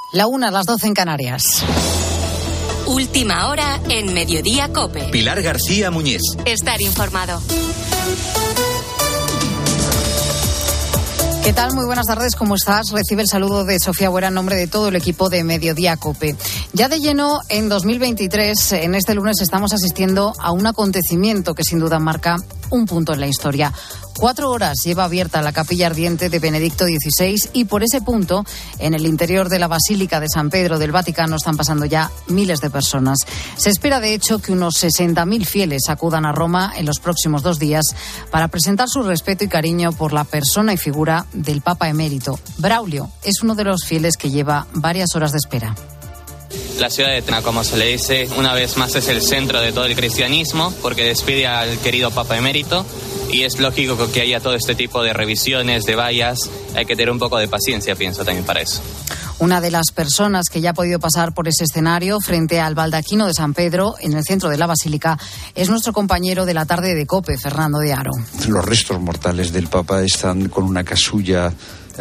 La 1, las 12 en Canarias. Última hora en Mediodía COPE. Pilar García Muñiz. Estar informado. ¿Qué tal? Muy buenas tardes, ¿cómo estás? Recibe el saludo de Sofía Buera en nombre de todo el equipo de Mediodía COPE. Ya de lleno, en 2023, en este lunes, estamos asistiendo a un acontecimiento que sin duda marca un punto en la historia. 4 horas lleva abierta la capilla ardiente de Benedicto XVI y por ese punto, en el interior de la Basílica de San Pedro del Vaticano, están pasando ya miles de personas. Se espera, de hecho, que unos 60.000 fieles acudan a Roma en los próximos 2 días para presentar su respeto y cariño por la persona y figura del Papa emérito. Braulio es uno de los fieles que lleva varias horas de espera. La ciudad de Etna, como se le dice, una vez más es el centro de todo el cristianismo porque despide al querido Papa emérito y es lógico que haya todo este tipo de revisiones, de vallas. Hay que tener un poco de paciencia, pienso, también para eso. Una de las personas que ya ha podido pasar por ese escenario frente al baldaquino de San Pedro, en el centro de la Basílica, es nuestro compañero de la tarde de COPE, Fernando de Aro. Los restos mortales del Papa están con una casulla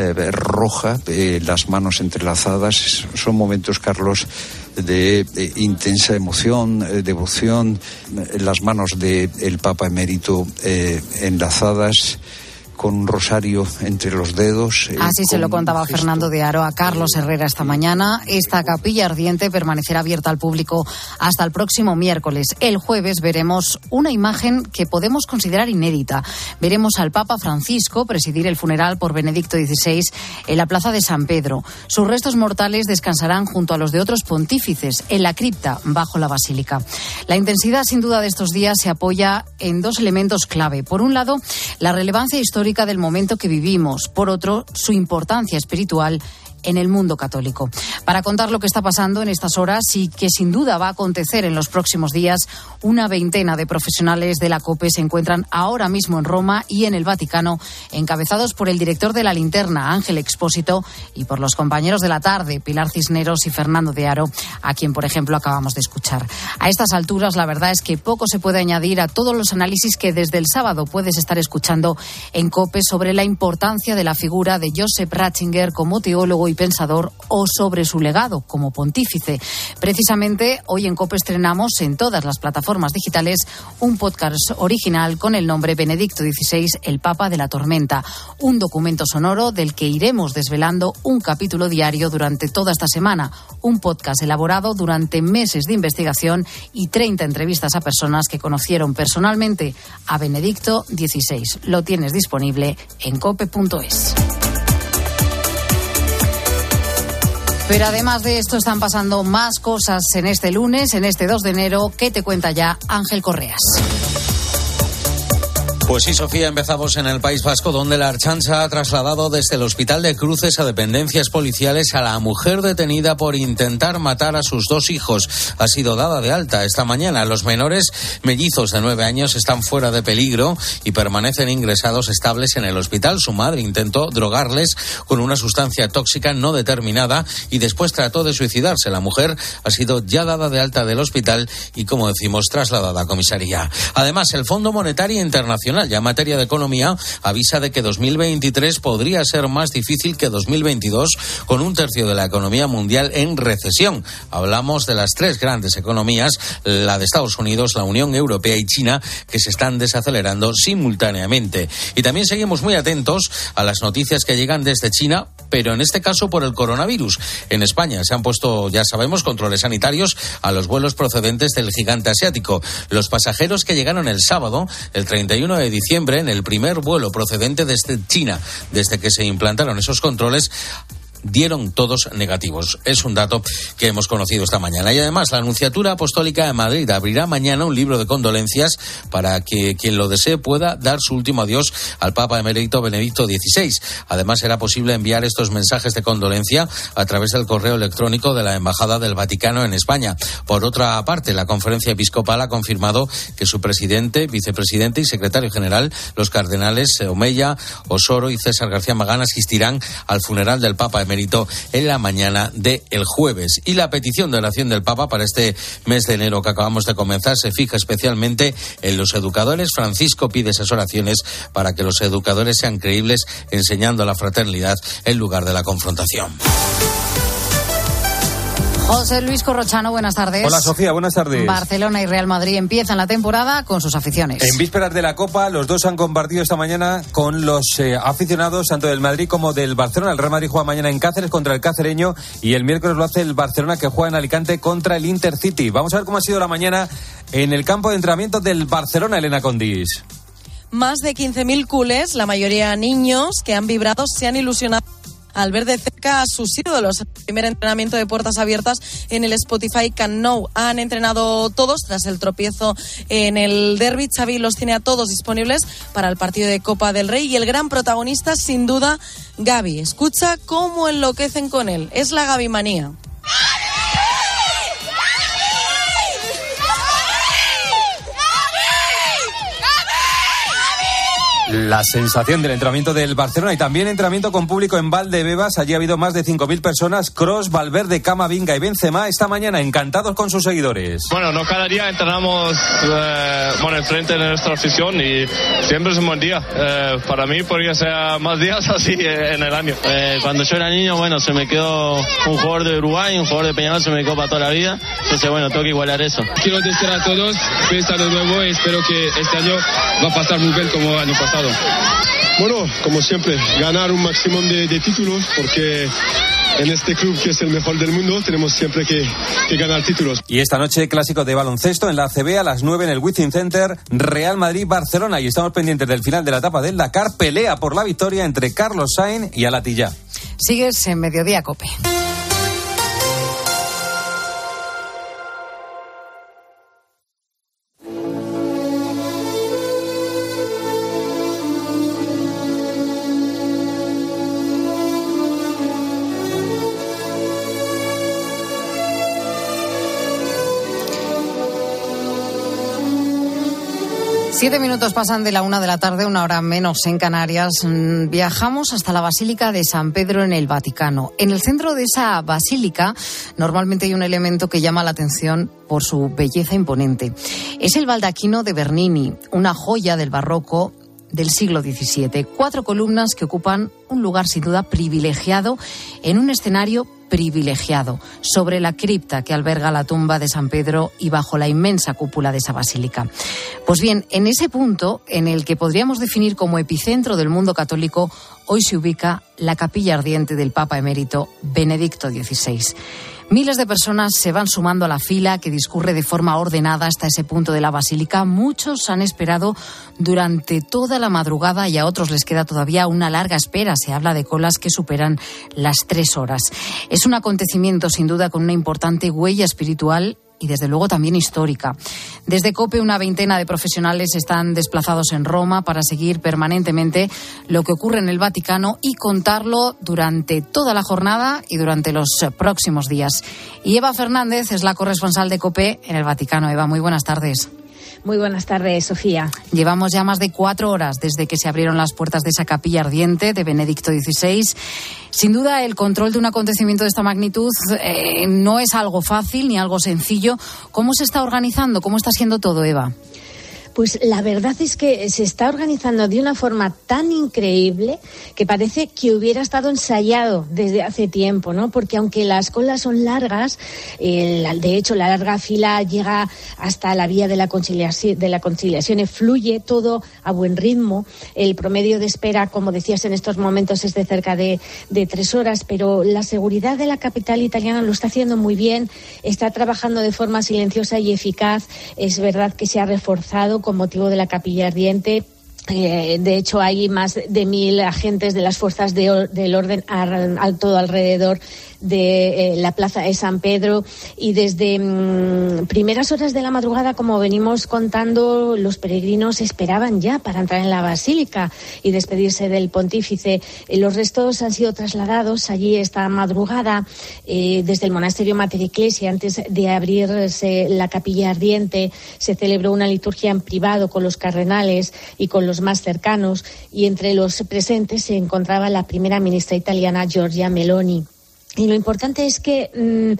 roja, las manos entrelazadas. Son momentos, Carlos, de intensa emoción, devoción. Las manos del Papa emérito enlazadas con un rosario entre los dedos. Así se lo contaba Fernando de Aro a Carlos Herrera esta mañana. Esta capilla ardiente permanecerá abierta al público hasta el próximo miércoles. El jueves veremos una imagen que podemos considerar inédita. Veremos al Papa Francisco presidir el funeral por Benedicto XVI en la plaza de San Pedro. Sus restos mortales descansarán junto a los de otros pontífices en la cripta bajo la basílica. La intensidad, sin duda, de estos días se apoya en 2 elementos clave. Por un lado, la relevancia histórica del momento que vivimos. Por otro, su importancia espiritual en el mundo católico. Para contar lo que está pasando en estas horas y que sin duda va a acontecer en los próximos días, una veintena de profesionales de la COPE se encuentran ahora mismo en Roma y en el Vaticano, encabezados por el director de La Linterna, Ángel Expósito, y por los compañeros de la tarde, Pilar Cisneros y Fernando de Aro, a quien, por ejemplo, acabamos de escuchar. A estas alturas, la verdad es que poco se puede añadir a todos los análisis que desde el sábado puedes estar escuchando en COPE sobre la importancia de la figura de Joseph Ratzinger como teólogo y pensador o sobre su legado como pontífice. Precisamente hoy en COPE estrenamos en todas las plataformas digitales un podcast original con el nombre Benedicto XVI, el Papa de la Tormenta, un documento sonoro del que iremos desvelando un capítulo diario durante toda esta semana, un podcast elaborado durante meses de investigación y 30 entrevistas a personas que conocieron personalmente a Benedicto XVI. Lo tienes disponible en cope.es. Pero además de esto están pasando más cosas en este lunes, en este 2 de enero, que te cuenta ya Ángel Correas. Pues sí, Sofía, empezamos en el País Vasco, donde la Ertzaintza ha trasladado desde el Hospital de Cruces a dependencias policiales a la mujer detenida por intentar matar a sus 2 hijos. Ha sido dada de alta esta mañana. Los menores mellizos de 9 años están fuera de peligro y permanecen ingresados estables en el hospital. Su madre intentó drogarles con una sustancia tóxica no determinada y después trató de suicidarse. La mujer ha sido ya dada de alta del hospital y, como decimos, trasladada a comisaría. Además, el Fondo Monetario Internacional, ya en materia de economía, avisa de que 2023 podría ser más difícil que 2022, con 1/3 de la economía mundial en recesión. Hablamos de las 3 grandes economías, la de Estados Unidos, la Unión Europea y China, que se están desacelerando simultáneamente. Y también seguimos muy atentos a las noticias que llegan desde China, pero en este caso por el coronavirus. En España se han puesto, ya sabemos, controles sanitarios a los vuelos procedentes del gigante asiático. Los pasajeros que llegaron el sábado, el 31 de diciembre, en el primer vuelo procedente desde China, desde que se implantaron esos controles, dieron todos negativos. Es un dato que hemos conocido esta mañana. Y además, la Nunciatura Apostólica de Madrid abrirá mañana un libro de condolencias para que quien lo desee pueda dar su último adiós al Papa emérito Benedicto XVI. Además, será posible enviar estos mensajes de condolencia a través del correo electrónico de la Embajada del Vaticano en España. Por otra parte, la Conferencia Episcopal ha confirmado que su presidente, vicepresidente y secretario general, los cardenales Omeya, Osoro y César García Magán, asistirán al funeral del Papa emérito en la mañana del jueves. Y la petición de oración del Papa para este mes de enero que acabamos de comenzar se fija especialmente en los educadores. Francisco pide esas oraciones para que los educadores sean creíbles, enseñando la fraternidad en lugar de la confrontación. José Luis Corrochano, buenas tardes. Hola Sofía, buenas tardes. Barcelona y Real Madrid empiezan la temporada con sus aficiones. En vísperas de la Copa, los dos han compartido esta mañana con los aficionados tanto del Madrid como del Barcelona. El Real Madrid juega mañana en Cáceres contra el Cacereño y el miércoles lo hace el Barcelona, que juega en Alicante contra el Intercity. Vamos a ver cómo ha sido la mañana en el campo de entrenamiento del Barcelona, Elena Condis. Más de 15.000 culés, la mayoría niños, que han vibrado, se han ilusionado al ver de cerca a sus ídolos. El primer entrenamiento de puertas abiertas en el Spotify Camp Nou. Han entrenado todos tras el tropiezo en el derbi. Xavi los tiene a todos disponibles para el partido de Copa del Rey y el gran protagonista, sin duda, Gavi. Escucha cómo enloquecen con él. Es la Gavi manía. La sensación del entrenamiento del Barcelona y también entrenamiento con público en Valdebebas. Allí ha habido más de 5.000 personas. Kroos, Valverde, Camavinga y Benzema esta mañana encantados con sus seguidores. Bueno, no cada día entrenamos enfrente de nuestra afición y siempre es un buen día. Para mí podría ser más días así en el año. Cuando yo era niño, se me quedó un jugador de Uruguay, un jugador de Peñarol, se me quedó para toda la vida. Entonces, tengo que igualar eso. Quiero desear a todos feliz año nuevo y espero que este año va a pasar muy bien como el año pasado. Bueno, como siempre, ganar un máximo de títulos, porque en este club que es el mejor del mundo tenemos siempre que ganar títulos. Y esta noche clásico de baloncesto en la ACB a las 9 en el Wizzing Center, Real Madrid-Barcelona, y estamos pendientes del final de la etapa del Dakar. Pelea por la victoria entre Carlos Sainz y Alatilla. Sigues en Mediodía COPE. Siete minutos pasan de la 1 de la tarde, 1 hora menos en Canarias. Viajamos hasta la Basílica de San Pedro en el Vaticano. En el centro de esa basílica normalmente hay un elemento que llama la atención por su belleza imponente. Es el baldaquino de Bernini, una joya del barroco del siglo XVII. 4 columnas que ocupan un lugar sin duda privilegiado en un escenario privilegiado sobre la cripta que alberga la tumba de San Pedro y bajo la inmensa cúpula de esa basílica. Pues bien, en ese punto en el que podríamos definir como epicentro del mundo católico, hoy se ubica la capilla ardiente del Papa emérito Benedicto XVI. Miles de personas se van sumando a la fila que discurre de forma ordenada hasta ese punto de la basílica. Muchos han esperado durante toda la madrugada y a otros les queda todavía una larga espera. Se habla de colas que superan las 3 horas. Es un acontecimiento sin duda con una importante huella espiritual y desde luego también histórica. Desde COPE una veintena de profesionales están desplazados en Roma para seguir permanentemente lo que ocurre en el Vaticano y contarlo durante toda la jornada y durante los próximos días. Y Eva Fernández es la corresponsal de COPE en el Vaticano. Eva, muy buenas tardes. Muy buenas tardes, Sofía. Llevamos ya más de 4 horas desde que se abrieron las puertas de esa capilla ardiente de Benedicto XVI. Sin duda, el control de un acontecimiento de esta magnitud no es algo fácil ni algo sencillo. ¿Cómo se está organizando? ¿Cómo está siendo todo, Eva? Pues la verdad es que se está organizando de una forma tan increíble que parece que hubiera estado ensayado desde hace tiempo, ¿no? Porque aunque las colas son largas, de hecho la larga fila llega hasta la vía de la conciliación, fluye todo a buen ritmo. El promedio de espera, como decías en estos momentos, es de cerca de 3 horas, pero la seguridad de la capital italiana lo está haciendo muy bien, está trabajando de forma silenciosa y eficaz. Es verdad que se ha reforzado con motivo de la capilla ardiente. De hecho, hay más de 1.000 agentes de las fuerzas del orden todo alrededor de la plaza de San Pedro, y desde primeras horas de la madrugada, como venimos contando, los peregrinos esperaban ya para entrar en la basílica y despedirse del pontífice. Los restos han sido trasladados allí esta madrugada desde el monasterio Mater Ecclesiae. Antes de abrirse la capilla ardiente se celebró una liturgia en privado con los cardenales y con los más cercanos, y entre los presentes se encontraba la primera ministra italiana, Giorgia Meloni. Y lo importante es que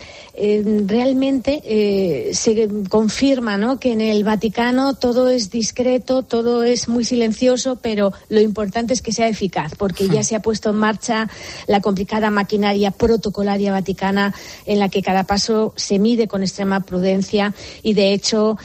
realmente se confirma, ¿no?, que en el Vaticano todo es discreto, todo es muy silencioso, pero lo importante es que sea eficaz, porque ya se ha puesto en marcha la complicada maquinaria protocolaria vaticana en la que cada paso se mide con extrema prudencia y, de hecho,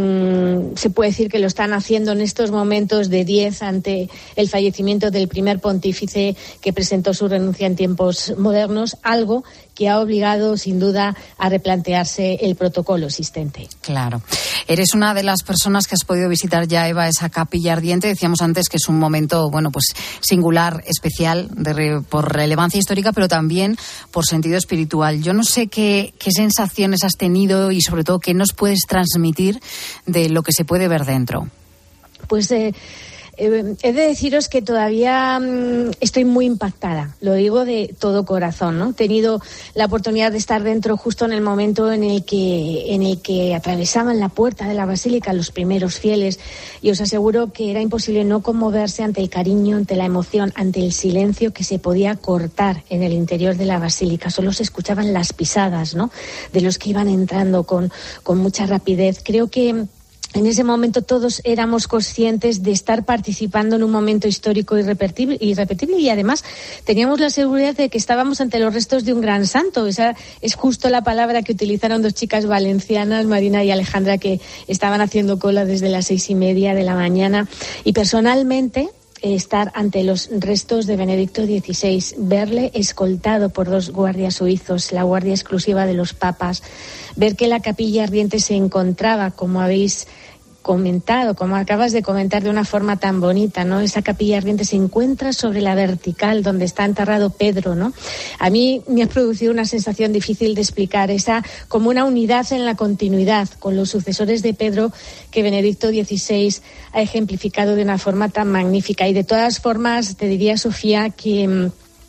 se puede decir que lo están haciendo en estos momentos de 10 ante el fallecimiento del primer pontífice que presentó su renuncia en tiempos modernos, algo que ha obligado sin duda a replantearse el protocolo existente. Claro. Eres una de las personas que has podido visitar ya, Eva, esa capilla ardiente. Decíamos antes que es un momento, bueno, pues singular, especial, por relevancia histórica, pero también por sentido espiritual. Yo no sé qué sensaciones has tenido y sobre todo qué nos puedes transmitir de lo que se puede ver dentro. Pues he de deciros que todavía estoy muy impactada, lo digo de todo corazón, ¿no? He tenido la oportunidad de estar dentro justo en el momento en el que atravesaban la puerta de la basílica los primeros fieles, y os aseguro que era imposible no conmoverse ante el cariño, ante la emoción, ante el silencio que se podía cortar en el interior de la basílica. Solo se escuchaban las pisadas, ¿no?, de los que iban entrando con mucha rapidez. Creo que en ese momento todos éramos conscientes de estar participando en un momento histórico irrepetible y además teníamos la seguridad de que estábamos ante los restos de un gran santo. Esa es justo la palabra que utilizaron dos chicas valencianas, Marina y Alejandra, que estaban haciendo cola desde las 6:30 de la mañana. Y personalmente, estar ante los restos de Benedicto XVI, verle escoltado por 2 guardias suizos, la guardia exclusiva de los papas, ver que la capilla ardiente se encontraba, como habéis comentado, como acabas de comentar de una forma tan bonita, ¿no? Esa capilla ardiente se encuentra sobre la vertical donde está enterrado Pedro, ¿no? A mí me ha producido una sensación difícil de explicar, esa como una unidad en la continuidad con los sucesores de Pedro que Benedicto XVI ha ejemplificado de una forma tan magnífica. Y de todas formas te diría, Sofía, que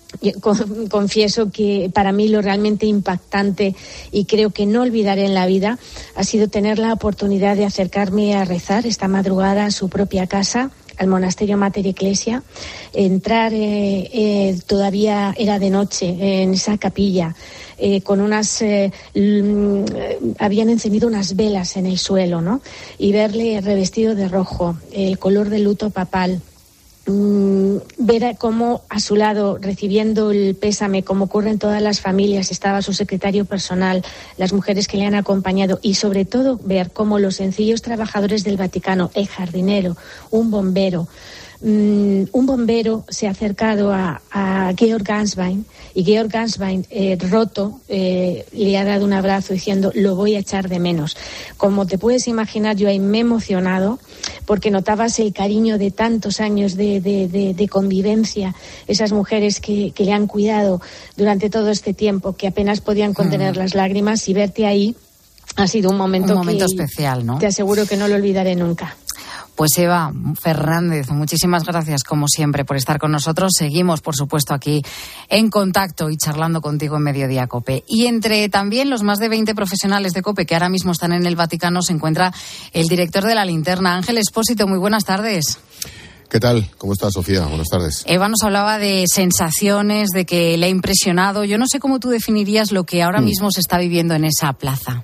confieso que para mí lo realmente impactante y creo que no olvidaré en la vida ha sido tener la oportunidad de acercarme a rezar esta madrugada a su propia casa, al monasterio Mater Ecclesia, entrar, todavía era de noche, en esa capilla, con habían encendido unas velas en el suelo, ¿no? Y verle revestido de rojo, el color del luto papal. Ver cómo a su lado, recibiendo el pésame, como ocurre en todas las familias, estaba su secretario personal, las mujeres que le han acompañado, y sobre todo ver cómo los sencillos trabajadores del Vaticano, el jardinero, un bombero se ha acercado a Georg Ganswein, y Georg Ganswein, roto, le ha dado un abrazo diciendo: lo voy a echar de menos. Como te puedes imaginar, yo ahí me he emocionado porque notabas el cariño de tantos años de convivencia, esas mujeres que le han cuidado durante todo este tiempo, que apenas podían contener las lágrimas, y verte ahí ha sido un momento especial, ¿no? Te aseguro que no lo olvidaré nunca. Pues Eva Fernández, muchísimas gracias como siempre por estar con nosotros. Seguimos, por supuesto, aquí en contacto y charlando contigo en Mediodía COPE. Y entre también los más de 20 profesionales de COPE que ahora mismo están en el Vaticano se encuentra el director de La Linterna, Ángel Espósito. Muy buenas tardes. ¿Qué tal? ¿Cómo estás, Sofía? Buenas tardes. Eva nos hablaba de sensaciones, de que le ha impresionado. Yo no sé cómo tú definirías lo que ahora mismo se está viviendo en esa plaza.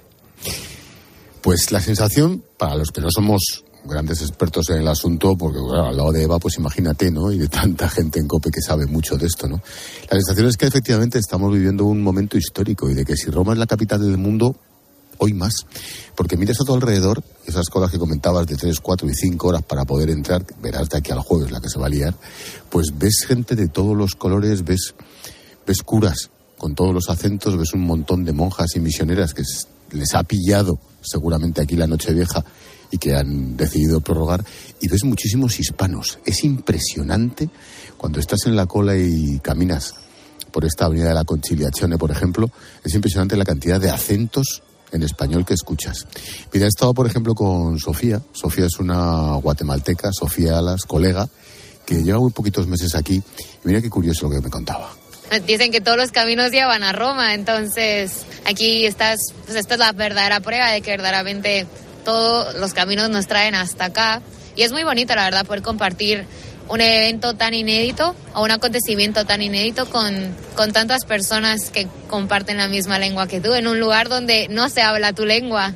Pues la sensación, para los que no somos grandes expertos en el asunto, porque bueno, al lado de Eva, pues imagínate, ¿no? Y de tanta gente en COPE que sabe mucho de esto, ¿no? La sensación es que efectivamente estamos viviendo un momento histórico, y de que si Roma es la capital del mundo, hoy más. Porque miras a tu alrededor, esas colas que comentabas de 3, 4 y 5 horas para poder entrar, verás de aquí al jueves la que se va a liar, pues ves gente de todos los colores, ves curas con todos los acentos, ves un montón de monjas y misioneras que les ha pillado seguramente aquí la Nochevieja y que han decidido prorrogar, y ves muchísimos hispanos. Es impresionante cuando estás en la cola y caminas por esta avenida de la Conciliazione, por ejemplo, es impresionante la cantidad de acentos en español que escuchas. Mira, he estado, por ejemplo, con Sofía. Sofía es una guatemalteca, Sofía Alas, colega, que lleva muy poquitos meses aquí, y mira qué curioso lo que me contaba. Dicen que todos los caminos llevan a Roma, entonces aquí esta es la verdadera prueba de que verdaderamente todos los caminos nos traen hasta acá. Y es muy bonito, la verdad, poder compartir un evento tan inédito o un acontecimiento tan inédito con tantas personas que comparten la misma lengua que tú, en un lugar donde no se habla tu lengua.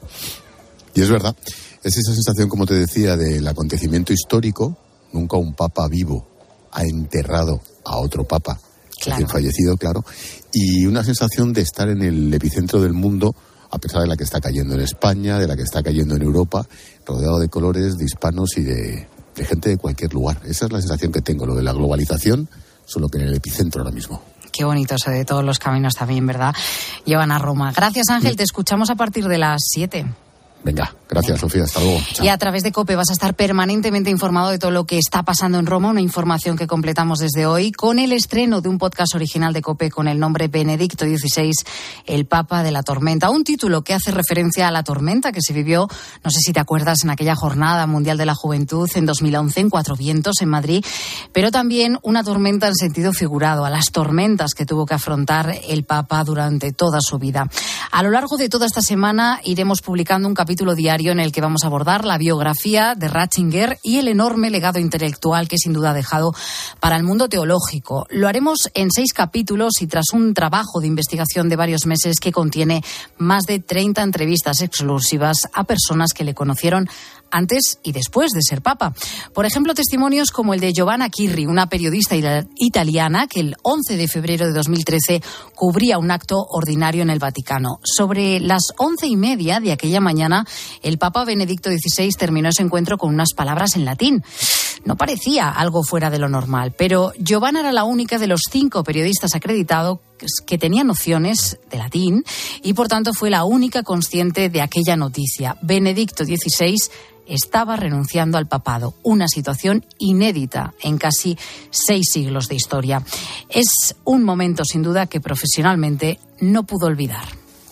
Y es verdad, es esa sensación, como te decía, del acontecimiento histórico. Nunca un papa vivo ha enterrado a otro papa, recién fallecido, claro, y una sensación de estar en el epicentro del mundo, a pesar de la que está cayendo en España, de la que está cayendo en Europa, rodeado de colores, de hispanos y de gente de cualquier lugar. Esa es la sensación que tengo, lo de la globalización, solo que en el epicentro ahora mismo. Qué bonito eso de todos los caminos también, ¿verdad? Llevan a Roma. Gracias, Ángel, te escuchamos a partir de las 7. Venga, gracias, Sofía, hasta luego. Chao. Y a través de COPE vas a estar permanentemente informado de todo lo que está pasando en Roma, una información que completamos desde hoy con el estreno de un podcast original de COPE con el nombre Benedicto XVI, el Papa de la Tormenta. Un título que hace referencia a la tormenta que se vivió, no sé si te acuerdas, en aquella Jornada Mundial de la Juventud en 2011 en Cuatro Vientos, en Madrid, pero también una tormenta en sentido figurado, a las tormentas que tuvo que afrontar el Papa durante toda su vida. A lo largo de toda esta semana iremos publicando un capítulo diario en el que vamos a abordar la biografía de Ratzinger y el enorme legado intelectual que sin duda ha dejado para el mundo teológico. Lo haremos en 6 capítulos y tras un trabajo de investigación de varios meses que contiene más de 30 entrevistas exclusivas a personas que le conocieron antes y después de ser papa. Por ejemplo, testimonios como el de Giovanna Chirri, una periodista italiana que el 11 de febrero de 2013 cubría un acto ordinario en el Vaticano. Sobre las 11:30 de aquella mañana, el Papa Benedicto XVI terminó ese encuentro con unas palabras en latín. No parecía algo fuera de lo normal, pero Giovanna era la única de los 5 periodistas acreditados que tenía nociones de latín y, por tanto, fue la única consciente de aquella noticia. Benedicto XVI estaba renunciando al papado, una situación inédita en casi 6 siglos de historia. Es un momento, sin duda, que profesionalmente no pudo olvidar.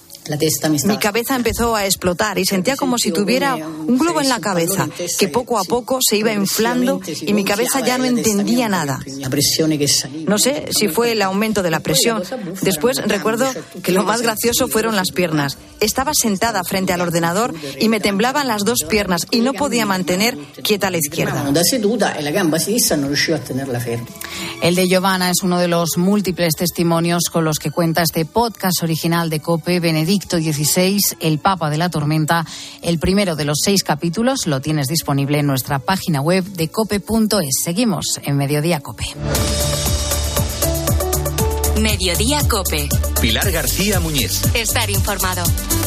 Mi cabeza empezó a explotar y sentía como si tuviera un globo en la cabeza, que poco a poco se iba inflando y mi cabeza ya no entendía nada. No sé si fue el aumento de la presión. Después recuerdo que lo más gracioso fueron las piernas. Estaba sentada frente al ordenador y me temblaban las 2 piernas y no podía mantener quieta la izquierda. El de Giovanna es uno de los múltiples testimonios con los que cuenta este podcast original de COPE, Benedicto XVI, el Papa de la Tormenta. El primero de los 6 capítulos lo tienes disponible en nuestra página web de cope.es. Seguimos en Mediodía COPE. Mediodía COPE. Pilar García Muñiz. Estar informado.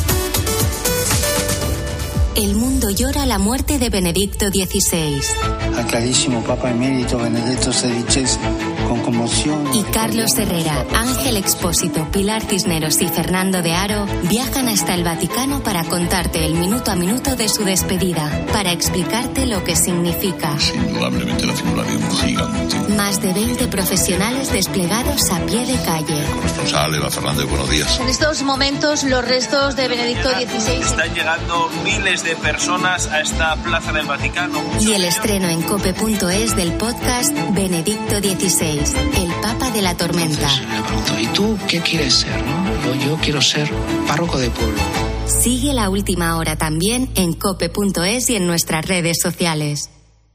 El mundo llora la muerte de Benedicto XVI. Al clarísimo Papa Emérito Benedicto XVI, con conmoción. Y Carlos Herrera, Ángel Expósito, Pilar Cisneros y Fernando de Haro viajan hasta el Vaticano para contarte el minuto a minuto de su despedida, para explicarte lo que significa. Es indudablemente la figura de un gigante. Más de 20 profesionales desplegados a pie de calle. Corresponsal Eva Fernández, buenos días. En estos momentos los restos de Benedicto XVI... Están llegando miles de personas a esta plaza del Vaticano. Y el estreno en cope.es del podcast Benedicto XVI, el Papa de la Tormenta. Entonces, le pregunto, ¿y tú qué quieres ser, no? Yo quiero ser párroco de pueblo. Sigue La Última Hora también en cope.es y en nuestras redes sociales.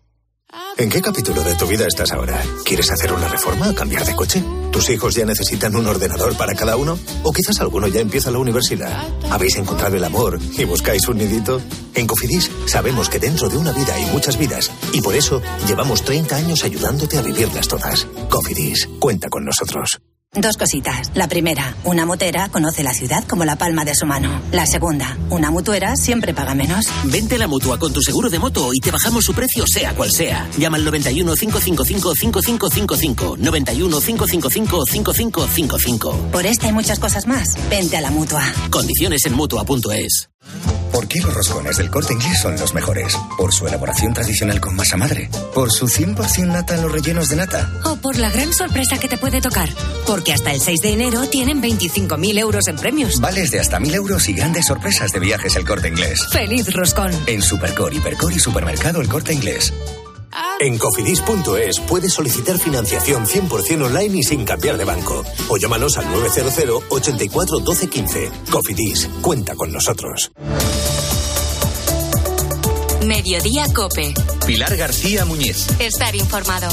¿En qué capítulo de tu vida estás ahora? ¿Quieres hacer una reforma o cambiar de coche? ¿Tus hijos ya necesitan un ordenador para cada uno? ¿O quizás alguno ya empieza la universidad? ¿Habéis encontrado el amor y buscáis un nidito? En Cofidis sabemos que dentro de una vida hay muchas vidas y por eso llevamos 30 años ayudándote a vivirlas todas. Cofidis, cuenta con nosotros. 2 cositas. La primera, una motera conoce la ciudad como la palma de su mano. La segunda, una mutuera siempre paga menos. Vente a la Mutua con tu seguro de moto y te bajamos su precio sea cual sea. Llama al 91 555 5555. 91 555 5555. Por esta y muchas cosas más, vente a la Mutua. Condiciones en Mutua.es. ¿Por qué los roscones del Corte Inglés son los mejores? ¿Por su elaboración tradicional con masa madre? ¿Por su 100% nata en los rellenos de nata? ¿O por la gran sorpresa que te puede tocar? Porque hasta el 6 de enero tienen 25.000 euros en premios. Vales de hasta 1.000 euros y grandes sorpresas de viajes El Corte Inglés. ¡Feliz roscón! En Supercor, Hipercor y Supermercado El Corte Inglés. En Cofidis.es puedes solicitar financiación 100% online y sin cambiar de banco. O llámanos al 900 84 12 15. Cofidis, cuenta con nosotros. Mediodía COPE. Pilar García Muñiz. Estar informado.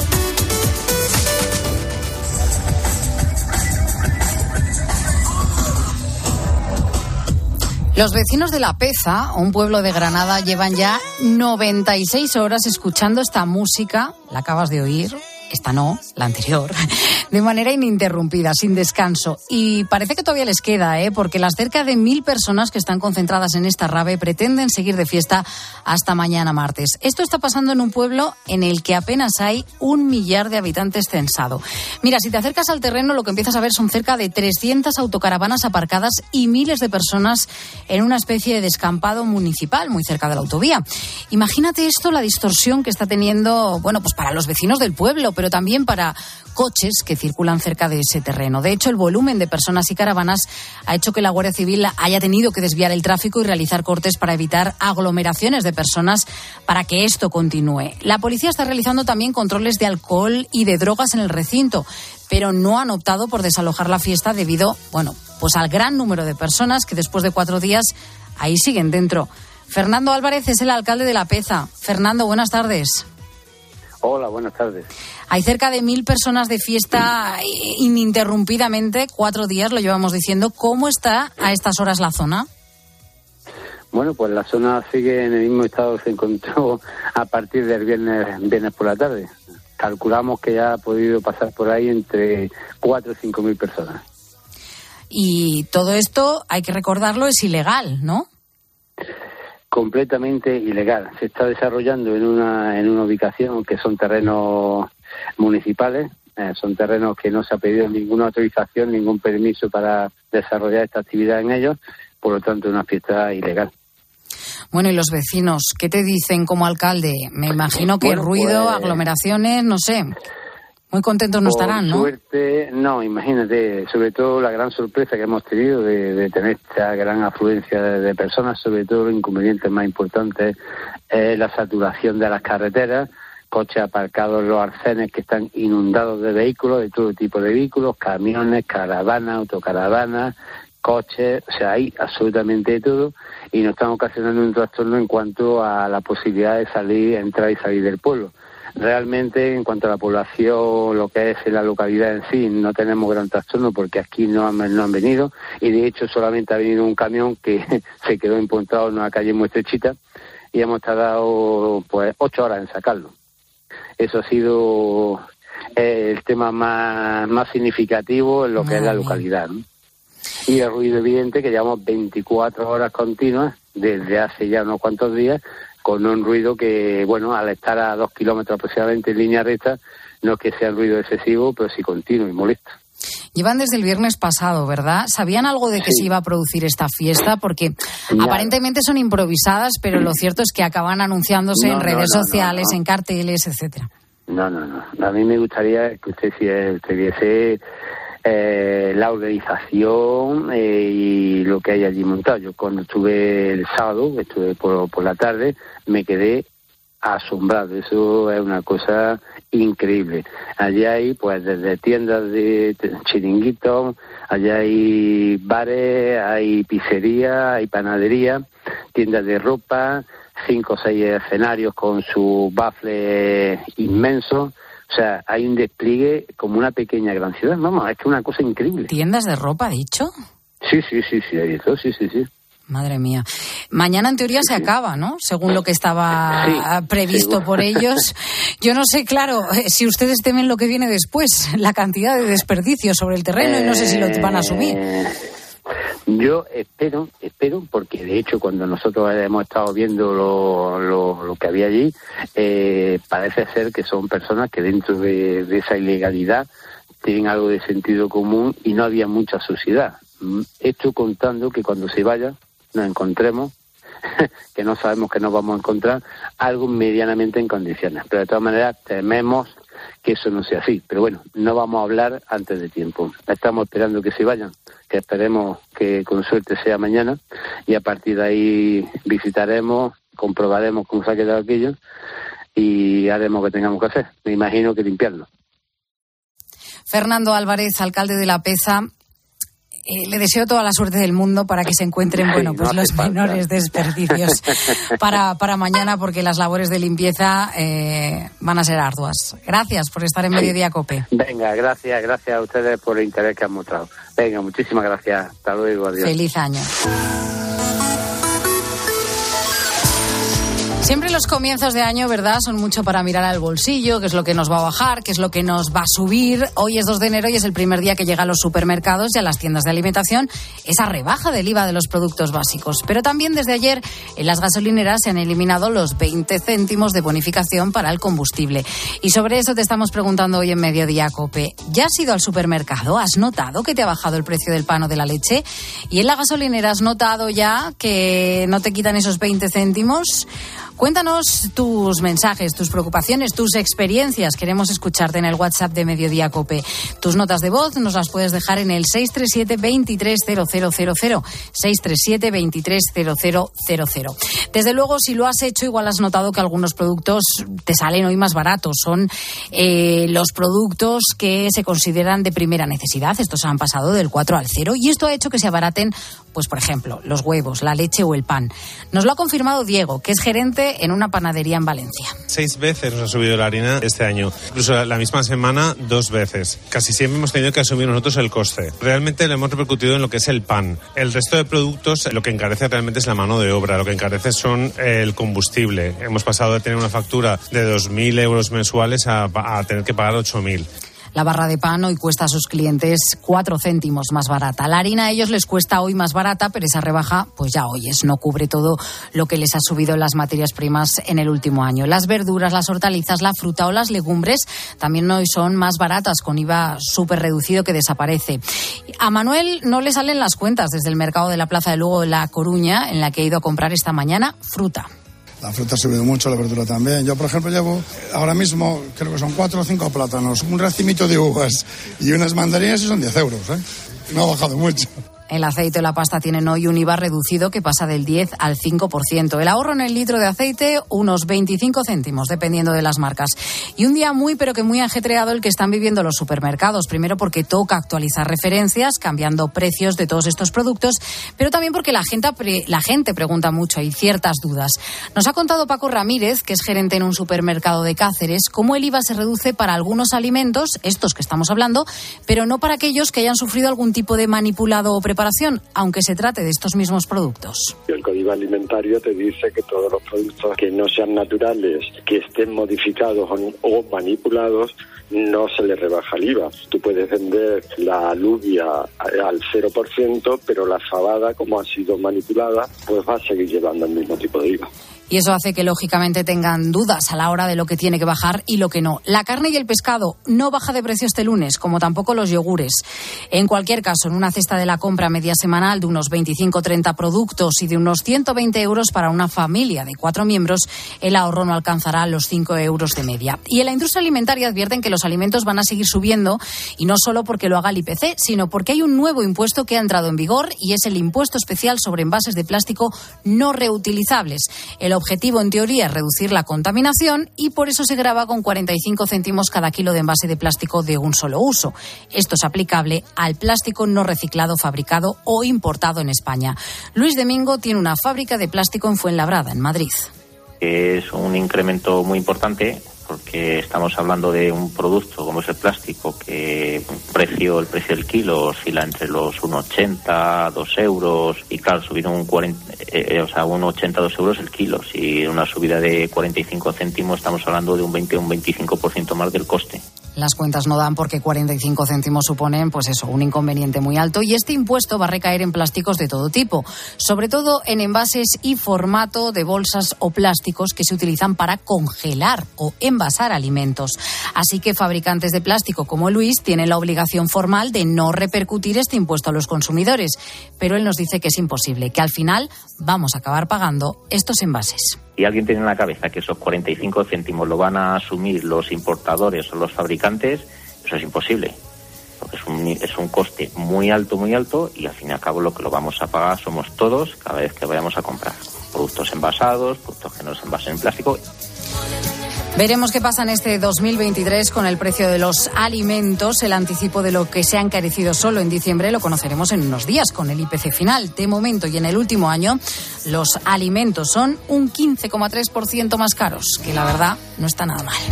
Los vecinos de La Peza, un pueblo de Granada, llevan ya 96 horas escuchando esta música. La acabas de oír. Esta no, la anterior, de manera ininterrumpida, sin descanso. Y parece que todavía les queda, porque las cerca de 1.000 personas que están concentradas en esta rave pretenden seguir de fiesta hasta mañana martes. Esto está pasando en un pueblo en el que apenas hay 1 millar de habitantes censado. Mira, si te acercas al terreno, lo que empiezas a ver son cerca de 300 autocaravanas aparcadas y miles de personas en una especie de descampado municipal muy cerca de la autovía. Imagínate esto, la distorsión que está teniendo, pues para los vecinos del pueblo, pero también para coches que circulan cerca de ese terreno. De hecho, el volumen de personas y caravanas ha hecho que la Guardia Civil haya tenido que desviar el tráfico y realizar cortes para evitar aglomeraciones de personas para que esto continúe. La policía está realizando también controles de alcohol y de drogas en el recinto, pero no han optado por desalojar la fiesta debido, al gran número de personas que después de 4 días ahí siguen dentro. Fernando Álvarez es el alcalde de La Peza. Fernando, buenas tardes. Hola, buenas tardes. Hay cerca de 1.000 personas de fiesta ininterrumpidamente, 4 días, lo llevamos diciendo. ¿Cómo está a estas horas la zona? Bueno, pues la zona sigue en el mismo estado que se encontró a partir del viernes por la tarde. Calculamos que ya ha podido pasar por ahí entre 4 y 5.000 personas. Y todo esto, hay que recordarlo, es ilegal, ¿no? Completamente ilegal. Se está desarrollando en una ubicación que son terrenos municipales, son terrenos que no se ha pedido ninguna autorización, ningún permiso para desarrollar esta actividad en ellos, por lo tanto es una fiesta ilegal. Bueno, ¿y los vecinos qué te dicen como alcalde? Me imagino que ruido, aglomeraciones, no sé. Muy contentos no estarán, ¿no? Suerte, no, imagínate, sobre todo la gran sorpresa que hemos tenido de tener esta gran afluencia de personas, sobre todo los inconvenientes más importantes es la saturación de las carreteras, coches aparcados en los arcenes que están inundados de vehículos, de todo tipo de vehículos, camiones, caravanas, autocaravanas, coches, o sea, hay absolutamente de todo y nos están ocasionando un trastorno en cuanto a la posibilidad de salir, entrar y salir del pueblo. Realmente, en cuanto a la población, lo que es la localidad en sí, no tenemos gran trastorno porque aquí no han venido y de hecho solamente ha venido un camión que se quedó impuntado en una calle muy estrechita y hemos tardado 8 horas en sacarlo. Eso ha sido el tema más significativo en lo que es la localidad, ¿no? Y el ruido evidente que llevamos 24 horas continuas desde hace ya unos cuantos días con un ruido que, al estar a 2 kilómetros aproximadamente en línea recta, no es que sea un ruido excesivo, pero sí continuo y molesto. Llevan desde el viernes pasado, ¿verdad? ¿Sabían algo de que se iba a producir esta fiesta? Porque aparentemente son improvisadas, pero lo cierto es que acaban anunciándose en redes sociales, en carteles, etcétera. No. A mí me gustaría que usted viese la organización y lo que hay allí montado. Yo cuando estuve el sábado, estuve por la tarde, me quedé asombrado. Eso es una cosa increíble. Allí hay desde tiendas de chiringuitos, allí hay bares, hay pizzería, hay panadería, tiendas de ropa, 5 o 6 escenarios con sus baffles inmensos. O sea, hay un despliegue como una pequeña gran ciudad. Vamos, es que es una cosa increíble. ¿Tiendas de ropa, dicho? Sí, hay eso, sí. Madre mía. Mañana, en teoría, se acaba, ¿no? Según lo que estaba previsto por ellos. Yo no sé, claro, si ustedes temen lo que viene después, la cantidad de desperdicio sobre el terreno y no sé si lo van a asumir. Yo espero, porque de hecho cuando nosotros hemos estado viendo lo que había allí, parece ser que son personas que dentro de esa ilegalidad tienen algo de sentido común y no había mucha suciedad. Esto contando que cuando se vaya nos encontremos, que no sabemos que nos vamos a encontrar, algo medianamente en condiciones. Pero de todas maneras tememos que eso no sea así. Pero bueno, no vamos a hablar antes de tiempo. Estamos esperando que se vayan, que esperemos que con suerte sea mañana y a partir de ahí visitaremos, comprobaremos cómo se ha quedado aquello y haremos lo que tengamos que hacer. Me imagino que limpiarlo. Fernando Álvarez, alcalde de La Peza. le deseo toda la suerte del mundo para que se encuentren, los menores desperdicios para mañana, porque las labores de limpieza van a ser arduas. Gracias por estar en Mediodía COPE. Venga, gracias a ustedes por el interés que han mostrado. Venga, muchísimas gracias. Hasta luego, adiós. Feliz año. Siempre los comienzos de año, ¿verdad?, son mucho para mirar al bolsillo, qué es lo que nos va a bajar, qué es lo que nos va a subir. Hoy es 2 de enero y es el primer día que llega a los supermercados y a las tiendas de alimentación esa rebaja del IVA de los productos básicos. Pero también desde ayer en las gasolineras se han eliminado los 20 céntimos de bonificación para el combustible. Y sobre eso te estamos preguntando hoy en Mediodía COPE. ¿Ya has ido al supermercado? ¿Has notado que te ha bajado el precio del pan o de la leche? ¿Y en la gasolinera has notado ya que no te quitan esos 20 céntimos? Cuéntanos tus mensajes, tus preocupaciones, tus experiencias. Queremos escucharte en el WhatsApp de Mediodía COPE. Tus notas de voz nos las puedes dejar en el 637-230000, 637-230000. Desde luego, si lo has hecho, igual has notado que algunos productos te salen hoy más baratos. Son los productos que se consideran de primera necesidad. Estos han pasado del 4 al 0 y esto ha hecho que se abaraten, pues por ejemplo, los huevos, la leche o el pan. Nos lo ha confirmado Diego, que es gerente en una panadería en Valencia. 6 veces nos ha subido la harina este año. Incluso la misma semana 2 veces. Casi siempre hemos tenido que asumir nosotros el coste. Realmente lo hemos repercutido en lo que es el pan. El resto de productos, lo que encarece realmente es la mano de obra. Lo que encarece son el combustible. Hemos pasado de tener una factura de 2.000 euros mensuales a tener que pagar 8.000. La barra de pan hoy cuesta a sus clientes 4 céntimos más barata. La harina a ellos les cuesta hoy más barata, pero esa rebaja, pues ya oyes, no cubre todo lo que les ha subido las materias primas en el último año. Las verduras, las hortalizas, la fruta o las legumbres también hoy son más baratas, con IVA súper reducido que desaparece. A Manuel no le salen las cuentas desde el mercado de la Plaza de Lugo de La Coruña, en la que he ido a comprar esta mañana fruta. La fruta ha subido mucho, la verdura también. Yo, por ejemplo, llevo ahora mismo, creo que son 4 o 5 plátanos, un racimito de uvas y unas mandarinas y son 10 euros, ¿eh? No ha bajado mucho. El aceite o la pasta tienen hoy un IVA reducido que pasa del 10 al 5%. El ahorro en el litro de aceite, unos 25 céntimos, dependiendo de las marcas. Y un día muy, pero que muy ajetreado el que están viviendo los supermercados. Primero porque toca actualizar referencias, cambiando precios de todos estos productos, pero también porque la gente pregunta mucho, hay ciertas dudas. Nos ha contado Paco Ramírez, que es gerente en un supermercado de Cáceres, cómo el IVA se reduce para algunos alimentos, estos que estamos hablando, pero no para aquellos que hayan sufrido algún tipo de manipulado o preparación, aunque se trate de estos mismos productos. El Código Alimentario te dice que todos los productos que no sean naturales, que estén modificados o manipulados, no se les rebaja el IVA. Tú puedes vender la alubia al 0%, pero la fabada, como ha sido manipulada, pues va a seguir llevando el mismo tipo de IVA. Y eso hace que, lógicamente, tengan dudas a la hora de lo que tiene que bajar y lo que no. La carne y el pescado no baja de precio este lunes, como tampoco los yogures. En cualquier caso, en una cesta de la compra media semanal de unos 25-30 productos y de unos 120 euros para una familia de 4 miembros, el ahorro no alcanzará los 5 euros de media. Y en la industria alimentaria advierten que los alimentos van a seguir subiendo, y no solo porque lo haga el IPC, sino porque hay un nuevo impuesto que ha entrado en vigor y es el impuesto especial sobre envases de plástico no reutilizables. El objetivo, en teoría, es reducir la contaminación y por eso se grava con 45 céntimos cada kilo de envase de plástico de un solo uso. Esto es aplicable al plástico no reciclado, fabricado o importado en España. Luis Domingo tiene una fábrica de plástico en Fuenlabrada, en Madrid. Es un incremento muy importante porque estamos hablando de un producto como es el plástico que el precio del kilo oscila entre los 1,80, 2 euros y claro, subir un 1,80, 2 euros el kilo. Si una subida de 45 céntimos estamos hablando de un 20 o un 25% más del coste. Las cuentas no dan porque 45 céntimos suponen, pues eso, un inconveniente muy alto y este impuesto va a recaer en plásticos de todo tipo, sobre todo en envases y formato de bolsas o plásticos que se utilizan para congelar o envasar alimentos. Así que fabricantes de plástico como Luis tienen la obligación formal de no repercutir este impuesto a los consumidores, pero él nos dice que es imposible, que al final vamos a acabar pagando estos envases. Si alguien tiene en la cabeza que esos 45 céntimos lo van a asumir los importadores o los fabricantes, eso es imposible. Porque es un coste muy alto y al fin y al cabo lo que lo vamos a pagar somos todos cada vez que vayamos a comprar productos envasados, productos que no se envasen en plástico. Veremos qué pasa en este 2023 con el precio de los alimentos. El anticipo de lo que se ha encarecido solo en diciembre lo conoceremos en unos días con el IPC final. De momento y en el último año, los alimentos son un 15,3% más caros, que la verdad no está nada mal.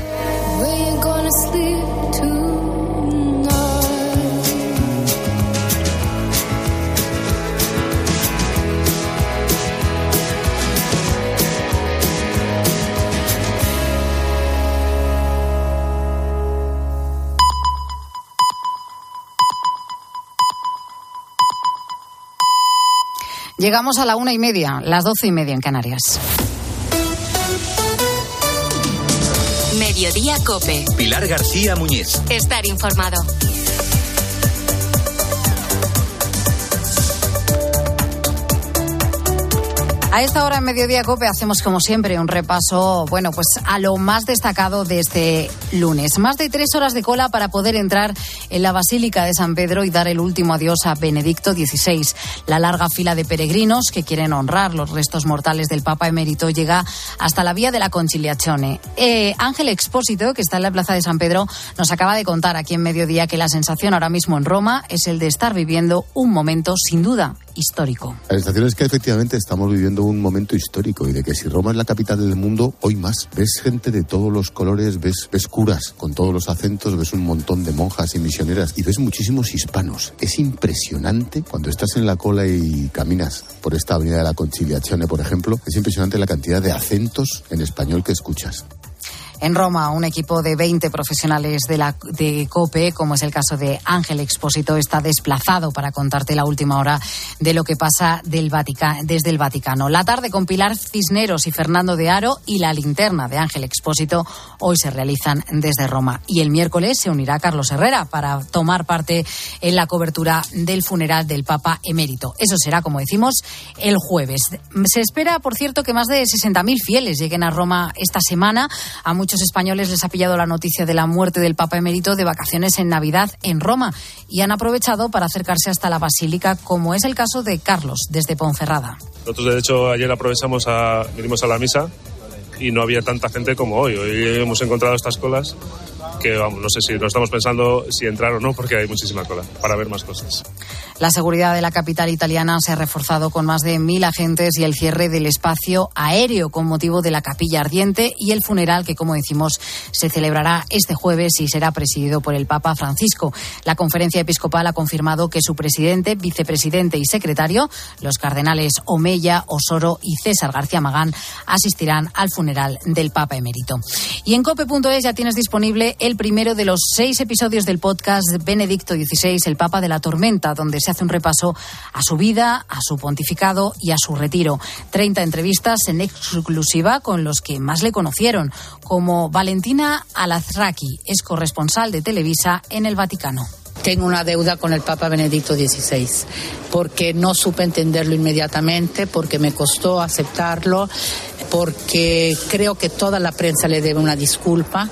Llegamos a la 1:30, las 12:30 en Canarias. Mediodía COPE. Pilar García Muñiz. Estar informado. A esta hora en Mediodía COPE hacemos como siempre un repaso, pues a lo más destacado de este lunes. Más de 3 horas de cola para poder entrar en la Basílica de San Pedro y dar el último adiós a Benedicto XVI. La larga fila de peregrinos que quieren honrar los restos mortales del Papa emérito llega hasta la Vía de la Conciliazione. Ángel Expósito, que está en la Plaza de San Pedro, nos acaba de contar aquí en Mediodía que la sensación ahora mismo en Roma es el de estar viviendo un momento sin duda histórico. La sensación es que efectivamente estamos viviendo un momento histórico y de que si Roma es la capital del mundo, hoy más. Ves gente de todos los colores, ves curas con todos los acentos, ves un montón de monjas y misioneras y ves muchísimos hispanos. Es impresionante cuando estás en la cola y caminas por esta avenida de la Conciliazione, por ejemplo, es impresionante la cantidad de acentos en español que escuchas. En Roma, un equipo de 20 profesionales de COPE, como es el caso de Ángel Expósito, está desplazado para contarte la última hora de lo que pasa desde el Vaticano. La tarde con Pilar Cisneros y Fernando de Aro y la linterna de Ángel Expósito hoy se realizan desde Roma. Y el miércoles se unirá Carlos Herrera para tomar parte en la cobertura del funeral del Papa emérito. Eso será, como decimos, el jueves. Se espera, por cierto, que más de 60.000 fieles lleguen a Roma esta semana. A muchos españoles les ha pillado la noticia de la muerte del Papa emérito de vacaciones en Navidad en Roma y han aprovechado para acercarse hasta la Basílica, como es el caso de Carlos, desde Ponferrada. Nosotros, de hecho, ayer vinimos a la misa y no había tanta gente como hoy. Hoy hemos encontrado estas colas que, no sé si nos estamos pensando si entrar o no, porque hay muchísima cola para ver más cosas. La seguridad de la capital italiana se ha reforzado con más de 1.000 agentes y el cierre del espacio aéreo con motivo de la capilla ardiente y el funeral que, como decimos, se celebrará este jueves y será presidido por el Papa Francisco. La conferencia episcopal ha confirmado que su presidente, vicepresidente y secretario, los cardenales Omeya, Osoro y César García Magán, asistirán al funeral del Papa emérito. Y en cope.es ya tienes disponible el primero de los 6 episodios del podcast Benedicto XVI, el Papa de la Tormenta, donde se hace un repaso a su vida, a su pontificado y a su retiro. 30 entrevistas en exclusiva con los que más le conocieron, como Valentina Alazraqui, es corresponsal de Televisa en el Vaticano. Tengo una deuda con el Papa Benedicto XVI, porque no supe entenderlo inmediatamente, porque me costó aceptarlo, porque creo que toda la prensa le debe una disculpa.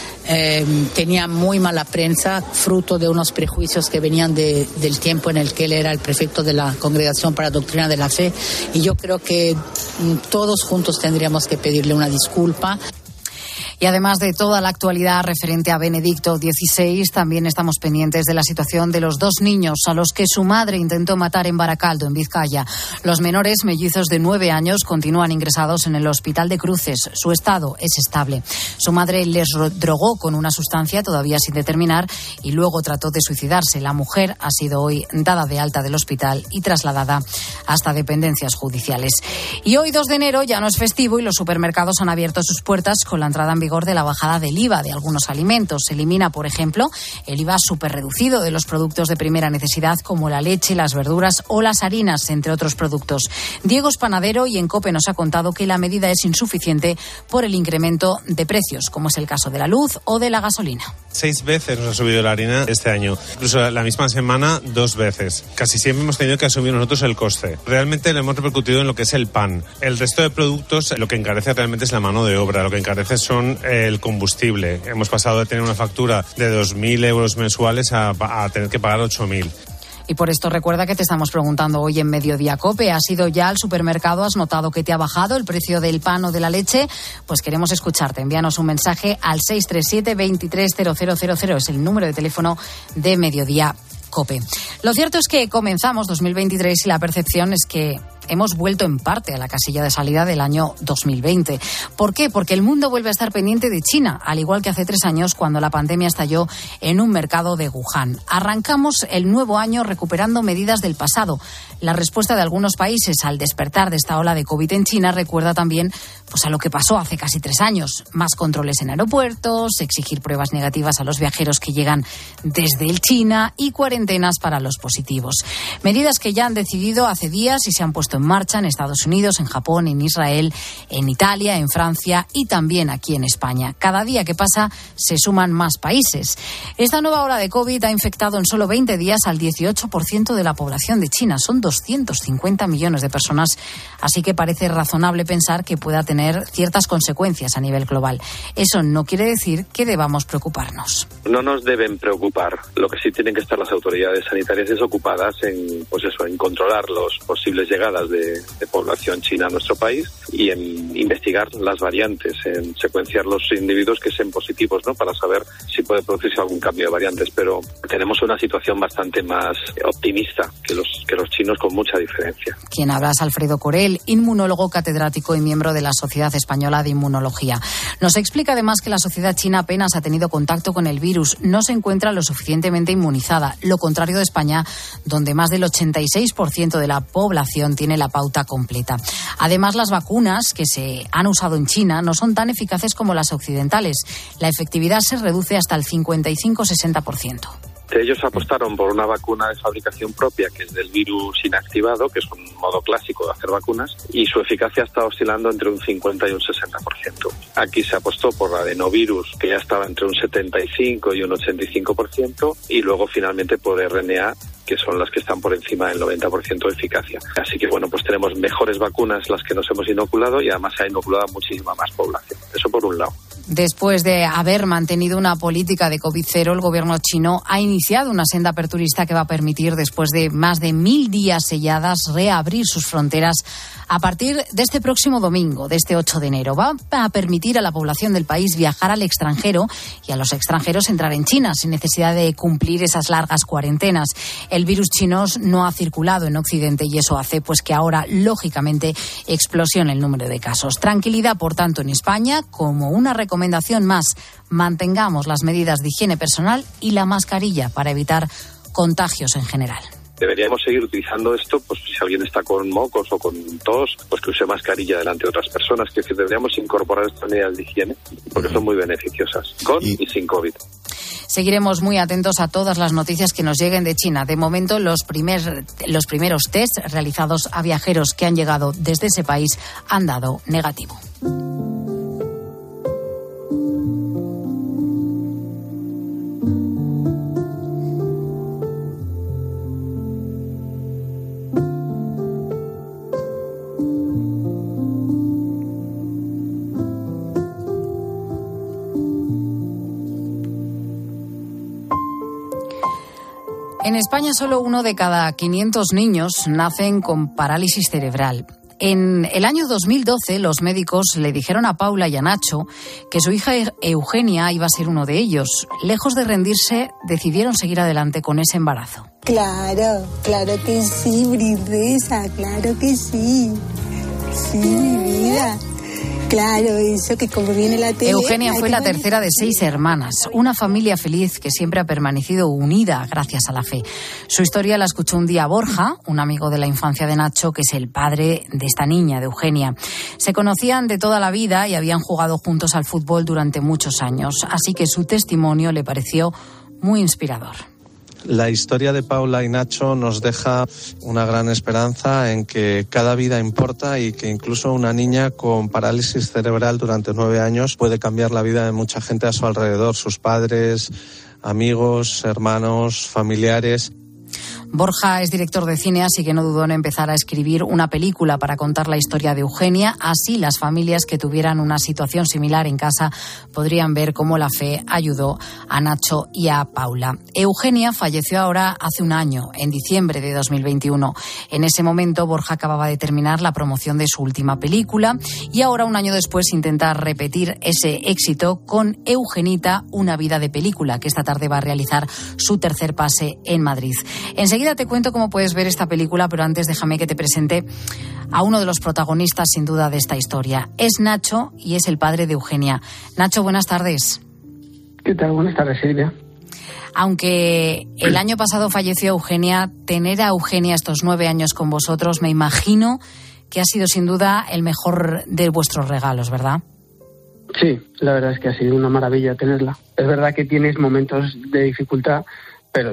Tenía muy mala prensa, fruto de unos prejuicios que venían del tiempo en el que él era el prefecto de la Congregación para Doctrina de la Fe, y yo creo que todos juntos tendríamos que pedirle una disculpa. Y además de toda la actualidad referente a Benedicto XVI, también estamos pendientes de la situación de los 2 niños a los que su madre intentó matar en Baracaldo, en Vizcaya. Los menores mellizos de 9 años continúan ingresados en el Hospital de Cruces. Su estado es estable. Su madre les drogó con una sustancia todavía sin determinar y luego trató de suicidarse. La mujer ha sido hoy dada de alta del hospital y trasladada hasta dependencias judiciales. Y hoy, 2 de enero, ya no es festivo y los supermercados han abierto sus puertas con la entrada en vigor de la bajada del IVA de algunos alimentos. Se elimina, por ejemplo, el IVA superreducido de los productos de primera necesidad como la leche, las verduras o las harinas, entre otros productos. Diego es panadero y en COPE nos ha contado que la medida es insuficiente por el incremento de precios, como es el caso de la luz o de la gasolina. 6 veces nos ha subido la harina este año. Incluso la misma semana 2 veces. Casi siempre hemos tenido que asumir nosotros el coste. Realmente lo hemos repercutido en lo que es el pan. El resto de productos, lo que encarece realmente es la mano de obra. Lo que encarece son el combustible. Hemos pasado de tener una factura de 2.000 euros mensuales a tener que pagar 8.000. Y por esto recuerda que te estamos preguntando hoy en Mediodía COPE. ¿Has ido ya al supermercado? ¿Has notado que te ha bajado el precio del pan o de la leche? Pues queremos escucharte. Envíanos un mensaje al 637-230000. Es el número de teléfono de Mediodía COPE. Lo cierto es que comenzamos 2023 y la percepción es que hemos vuelto en parte a la casilla de salida del año 2020. ¿Por qué? Porque el mundo vuelve a estar pendiente de China, al igual que hace 3 años cuando la pandemia estalló en un mercado de Wuhan. Arrancamos el nuevo año recuperando medidas del pasado. La respuesta de algunos países al despertar de esta ola de COVID en China recuerda también a lo que pasó hace casi 3 años. Más controles en aeropuertos, exigir pruebas negativas a los viajeros que llegan desde el China y cuarentenas para los positivos. Medidas que ya han decidido hace días y se han puesto en marcha en Estados Unidos, en Japón, en Israel, en Italia, en Francia y también aquí en España. Cada día que pasa se suman más países. Esta nueva ola de COVID ha infectado en solo 20 días al 18% de la población de China. Son 250 millones de personas, así que parece razonable pensar que pueda tener ciertas consecuencias a nivel global. Eso no quiere decir que debamos preocuparnos. No nos deben preocupar. Lo que sí tienen que estar las autoridades sanitarias es ocupadas en controlar las posibles llegadas de población china a nuestro país y en investigar las variantes, en secuenciar los individuos que sean positivos, ¿no? Para saber si puede producirse algún cambio de variantes. Pero tenemos una situación bastante más optimista que los chinos, con mucha diferencia. Quien habla es Alfredo Corel, inmunólogo catedrático y miembro de la Sociedad Española de Inmunología. Nos explica además que la sociedad china apenas ha tenido contacto con el virus, no se encuentra lo suficientemente inmunizada, lo contrario de España, donde más del 86% de la población tiene la pauta completa. Además, las vacunas que se han usado en China no son tan eficaces como las occidentales. La efectividad se reduce hasta el 55-60%. Ellos apostaron por una vacuna de fabricación propia, que es del virus inactivado, que es un modo clásico de hacer vacunas, y su eficacia está oscilando entre un 50 y un 60%. Aquí se apostó por la adenovirus, que ya estaba entre un 75 y un 85%, y luego finalmente por RNA, que son las que están por encima del 90% de eficacia. Así que pues tenemos mejores vacunas las que nos hemos inoculado y además se ha inoculado muchísima más población. Eso por un lado. Después de haber mantenido una política de COVID-0, el gobierno chino ha iniciado una senda aperturista que va a permitir, después de más de 1.000 días selladas, reabrir sus fronteras a partir de este próximo domingo, de este 8 de enero. Va a permitir a la población del país viajar al extranjero y a los extranjeros entrar en China sin necesidad de cumplir esas largas cuarentenas. El virus chino no ha circulado en Occidente y eso hace que ahora, lógicamente, explosione el número de casos. Tranquilidad, por tanto, en España, como una recomendación más. Mantengamos las medidas de higiene personal y la mascarilla para evitar contagios en general. Deberíamos seguir utilizando esto, si alguien está con mocos o con tos, que use mascarilla delante de otras personas, que deberíamos incorporar estas medidas de higiene, porque son muy beneficiosas, con y sin COVID. Seguiremos muy atentos a todas las noticias que nos lleguen de China. De momento, los primeros test realizados a viajeros que han llegado desde ese país han dado negativo. En España, solo 1 de cada 500 niños nacen con parálisis cerebral. En el año 2012, los médicos le dijeron a Paula y a Nacho que su hija Eugenia iba a ser uno de ellos. Lejos de rendirse, decidieron seguir adelante con ese embarazo. Claro que sí, princesa, claro que sí. Sí, mi vida. Claro, eso que como viene la tele... Eugenia fue la tercera de 6 hermanas, una familia feliz que siempre ha permanecido unida gracias a la fe. Su historia la escuchó un día Borja, un amigo de la infancia de Nacho, que es el padre de esta niña, de Eugenia. Se conocían de toda la vida y habían jugado juntos al fútbol durante muchos años, así que su testimonio le pareció muy inspirador. La historia de Paula y Nacho nos deja una gran esperanza en que cada vida importa y que incluso una niña con parálisis cerebral durante 9 años puede cambiar la vida de mucha gente a su alrededor, sus padres, amigos, hermanos, familiares. Borja es director de cine, así que no dudó en empezar a escribir una película para contar la historia de Eugenia. Así las familias que tuvieran una situación similar en casa podrían ver cómo la fe ayudó a Nacho y a Paula. Eugenia falleció ahora hace un año, en diciembre de 2021. En ese momento Borja acababa de terminar la promoción de su última película y ahora, un año después, intenta repetir ese éxito con Eugenita, una vida de película, que esta tarde va a realizar su tercer pase en Madrid. Enseguida te cuento cómo puedes ver esta película, pero antes déjame que te presente a uno de los protagonistas, sin duda, de esta historia. Es Nacho y es el padre de Eugenia. Nacho, buenas tardes. ¿Qué tal? Buenas tardes, Silvia. Aunque el año pasado falleció Eugenia, tener a Eugenia estos 9 años con vosotros, me imagino que ha sido sin duda el mejor de vuestros regalos, ¿verdad? Sí, la verdad es que ha sido una maravilla tenerla. Es verdad que tienes momentos de dificultad, pero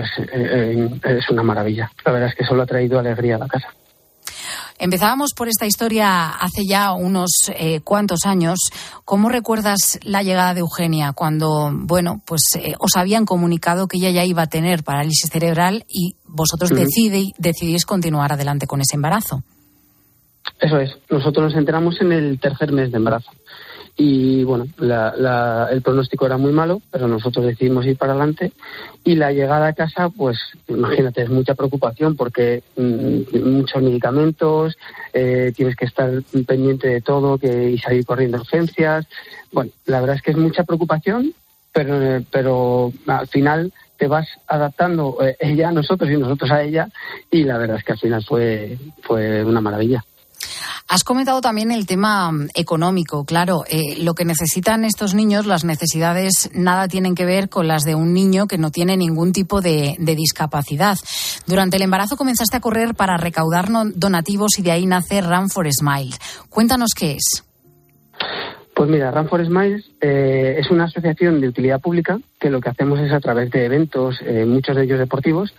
es una maravilla. La verdad es que solo ha traído alegría a la casa. Empezábamos por esta historia hace ya unos cuantos años. ¿Cómo recuerdas la llegada de Eugenia cuando, os habían comunicado que ella ya iba a tener parálisis cerebral y vosotros decidís continuar adelante con ese embarazo? Eso es. Nosotros nos enteramos en el tercer mes de embarazo. Y bueno, el pronóstico era muy malo, pero nosotros decidimos ir para adelante. Y la llegada a casa, pues imagínate, es mucha preocupación porque muchos medicamentos, tienes que estar pendiente de todo y salir corriendo a urgencias. Bueno, la verdad es que es mucha preocupación, pero al final te vas adaptando, ella a nosotros y nosotros a ella, y la verdad es que al final fue una maravilla. Has comentado también el tema económico. Claro, lo que necesitan estos niños, las necesidades nada tienen que ver con las de un niño que no tiene ningún tipo de discapacidad. Durante el embarazo comenzaste a correr para recaudar donativos y de ahí nace Run for Smiles. Cuéntanos qué es. Pues mira, Run for Smiles es una asociación de utilidad pública que lo que hacemos es, a través de eventos, muchos de ellos deportivos,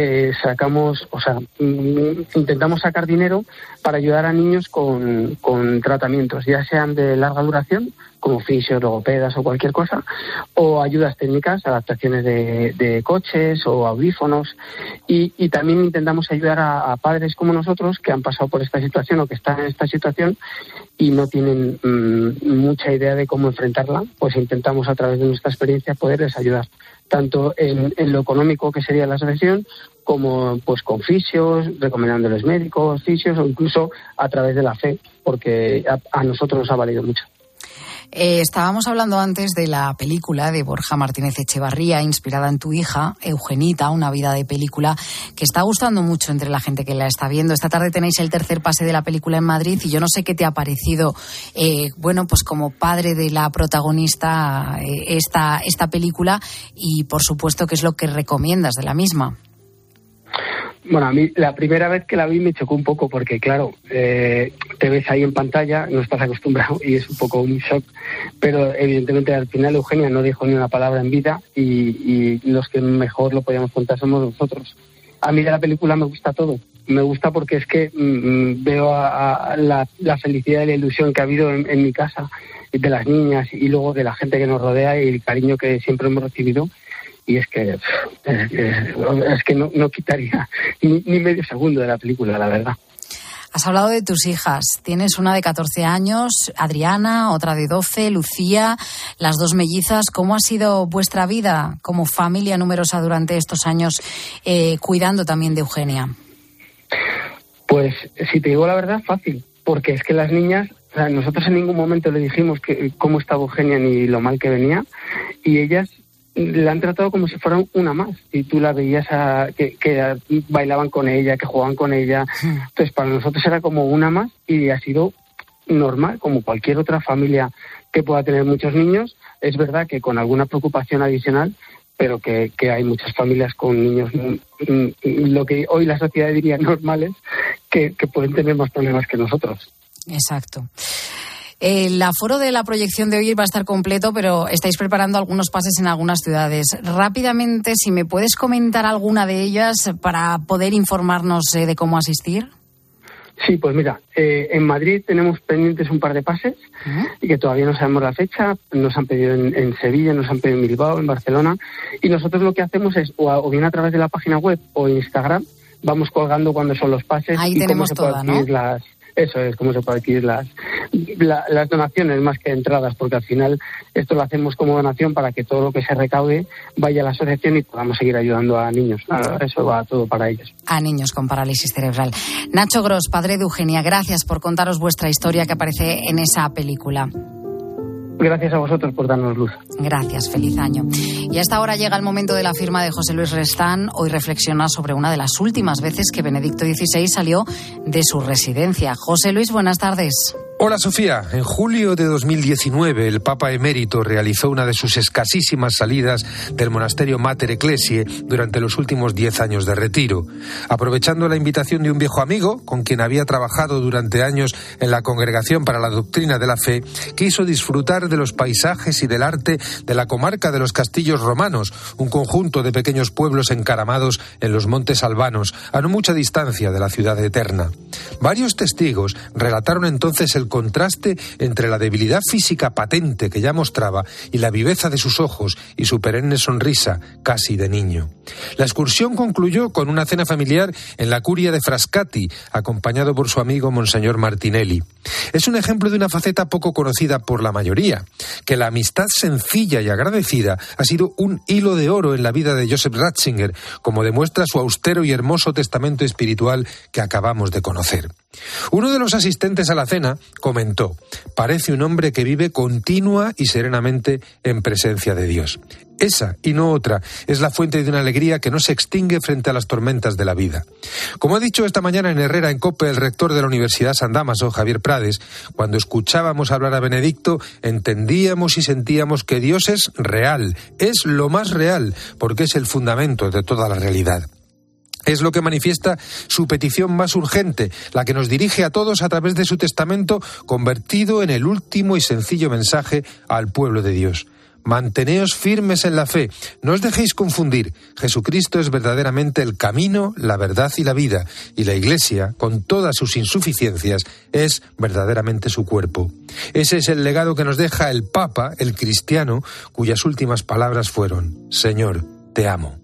intentamos sacar dinero para ayudar a niños con tratamientos, ya sean de larga duración, como fisios, logopedas o cualquier cosa, o ayudas técnicas, adaptaciones de coches o audífonos, y también intentamos ayudar a padres como nosotros que han pasado por esta situación o que están en esta situación y no tienen mucha idea de cómo enfrentarla. Pues intentamos, a través de nuestra experiencia, poderles ayudar, tanto en lo económico, que sería la asociación, como pues con fisios, recomendándoles médicos, fisios, o incluso a través de la fe, porque a nosotros nos ha valido mucho. Estábamos hablando antes de la película de Borja Martínez Echevarría, inspirada en tu hija, Eugenita, una vida de película, que está gustando mucho entre la gente que la está viendo. Esta tarde tenéis el tercer pase de la película en Madrid y yo no sé qué te ha parecido, pues como padre de la protagonista, esta película, y por supuesto qué es lo que recomiendas de la misma. Bueno, a mí la primera vez que la vi me chocó un poco porque, claro, te ves ahí en pantalla, no estás acostumbrado y es un poco un shock, pero evidentemente al final Eugenia no dijo ni una palabra en vida y los que mejor lo podíamos contar somos nosotros. A mí de la película me gusta todo. Me gusta porque es que veo a la felicidad y la ilusión que ha habido en mi casa, de las niñas y luego de la gente que nos rodea y el cariño que siempre hemos recibido. Y es que no quitaría ni medio segundo de la película, la verdad. Has hablado de tus hijas. Tienes una de 14 años, Adriana, otra de 12, Lucía, las dos mellizas. ¿Cómo ha sido vuestra vida como familia numerosa durante estos años, cuidando también de Eugenia? Pues, si te digo la verdad, fácil. Porque es que las niñas, nosotros en ningún momento le dijimos cómo estaba Eugenia ni lo mal que venía. Y ellas la han tratado como si fuera una más, y tú la veías que bailaban con ella, que jugaban con ella. Entonces para nosotros era como una más y ha sido normal, como cualquier otra familia que pueda tener muchos niños. Es verdad que con alguna preocupación adicional, pero que hay muchas familias con niños, lo que hoy la sociedad diría normales, que pueden tener más problemas que nosotros. Exacto. El aforo de la proyección de hoy va a estar completo, pero estáis preparando algunos pases en algunas ciudades. Rápidamente, si me puedes comentar alguna de ellas para poder informarnos de cómo asistir. Sí, pues mira, en Madrid tenemos pendientes un par de pases y que todavía no sabemos la fecha. Nos han pedido en Sevilla, nos han pedido en Bilbao, en Barcelona. Y nosotros lo que hacemos es, o bien a través de la página web o Instagram, vamos colgando cuándo son los pases. Ahí y tenemos cómo se puede adquirir Eso es, cómo se puede adquirir las donaciones más que entradas, porque al final esto lo hacemos como donación para que todo lo que se recaude vaya a la asociación y podamos seguir ayudando a niños. Eso va todo para ellos. A niños con parálisis cerebral. Nacho Gros, padre de Eugenia, gracias por contaros vuestra historia que aparece en esa película. Gracias a vosotros por darnos luz. Gracias, feliz año. Y hasta ahora llega el momento de la firma de José Luis Restán. Hoy reflexiona sobre una de las últimas veces que Benedicto XVI salió de su residencia. José Luis, buenas tardes. Hola Sofía, en julio de 2019 el Papa emérito realizó una de sus escasísimas salidas del monasterio Mater Ecclesiae durante los últimos 10 años de retiro. Aprovechando la invitación de un viejo amigo con quien había trabajado durante años en la Congregación para la Doctrina de la Fe, quiso disfrutar de los paisajes y del arte de la comarca de los Castillos Romanos, un conjunto de pequeños pueblos encaramados en los montes albanos, a no mucha distancia de la ciudad eterna. Varios testigos relataron entonces el contraste entre la debilidad física patente que ya mostraba y la viveza de sus ojos y su perenne sonrisa, casi de niño. La excursión concluyó con una cena familiar en la curia de Frascati, acompañado por su amigo Monseñor Martinelli. Es un ejemplo de una faceta poco conocida por la mayoría, que la amistad sencilla y agradecida ha sido un hilo de oro en la vida de Joseph Ratzinger, como demuestra su austero y hermoso testamento espiritual que acabamos de conocer. Uno de los asistentes a la cena comentó: parece un hombre que vive continua y serenamente en presencia de Dios. Esa, y no otra, es la fuente de una alegría que no se extingue frente a las tormentas de la vida. Como ha dicho esta mañana en Herrera en COPE el rector de la Universidad San Dámaso, Javier Prades, cuando escuchábamos hablar a Benedicto, entendíamos y sentíamos que Dios es real, es lo más real, porque es el fundamento de toda la realidad. Es lo que manifiesta su petición más urgente, la que nos dirige a todos a través de su testamento, convertido en el último y sencillo mensaje al pueblo de Dios. Manteneos firmes en la fe, no os dejéis confundir. Jesucristo es verdaderamente el camino, la verdad y la vida, y la Iglesia, con todas sus insuficiencias, es verdaderamente su cuerpo. Ese es el legado que nos deja el Papa, el cristiano, cuyas últimas palabras fueron: Señor, te amo.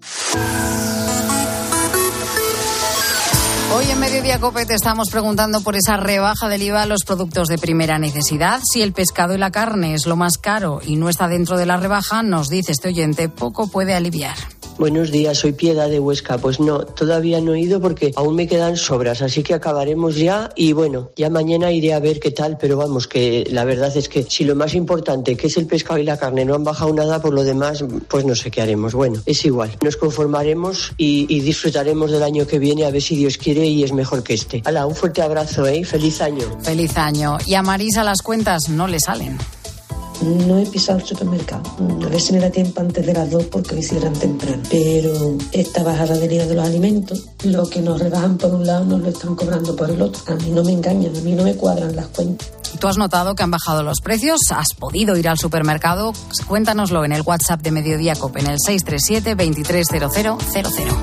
Hoy en Mediodía COPE te estamos preguntando por esa rebaja del IVA a los productos de primera necesidad. Si el pescado y la carne es lo más caro y no está dentro de la rebaja, nos dice este oyente, poco puede aliviar. Buenos días, soy Piedad de Huesca. Pues no, todavía no he ido porque aún me quedan sobras, así que acabaremos ya y bueno, ya mañana iré a ver qué tal, pero vamos, que la verdad es que si lo más importante, que es el pescado y la carne, no han bajado nada, por lo demás, pues no sé qué haremos. Bueno, es igual, nos conformaremos y disfrutaremos del año que viene, a ver si Dios quiere y es mejor que este. Hala, un fuerte abrazo, feliz año. Feliz año. Y a Marisa las cuentas no le salen. No he pisado el supermercado, a ver si me da tiempo antes de las 2 porque me cierran temprano, pero esta bajada del IVA de los alimentos, lo que nos rebajan por un lado nos lo están cobrando por el otro. A mí no me engañan, a mí no me cuadran las cuentas. ¿Tú has notado que han bajado los precios? ¿Has podido ir al supermercado? Cuéntanoslo en el WhatsApp de Mediodía COPE en el 637 230000.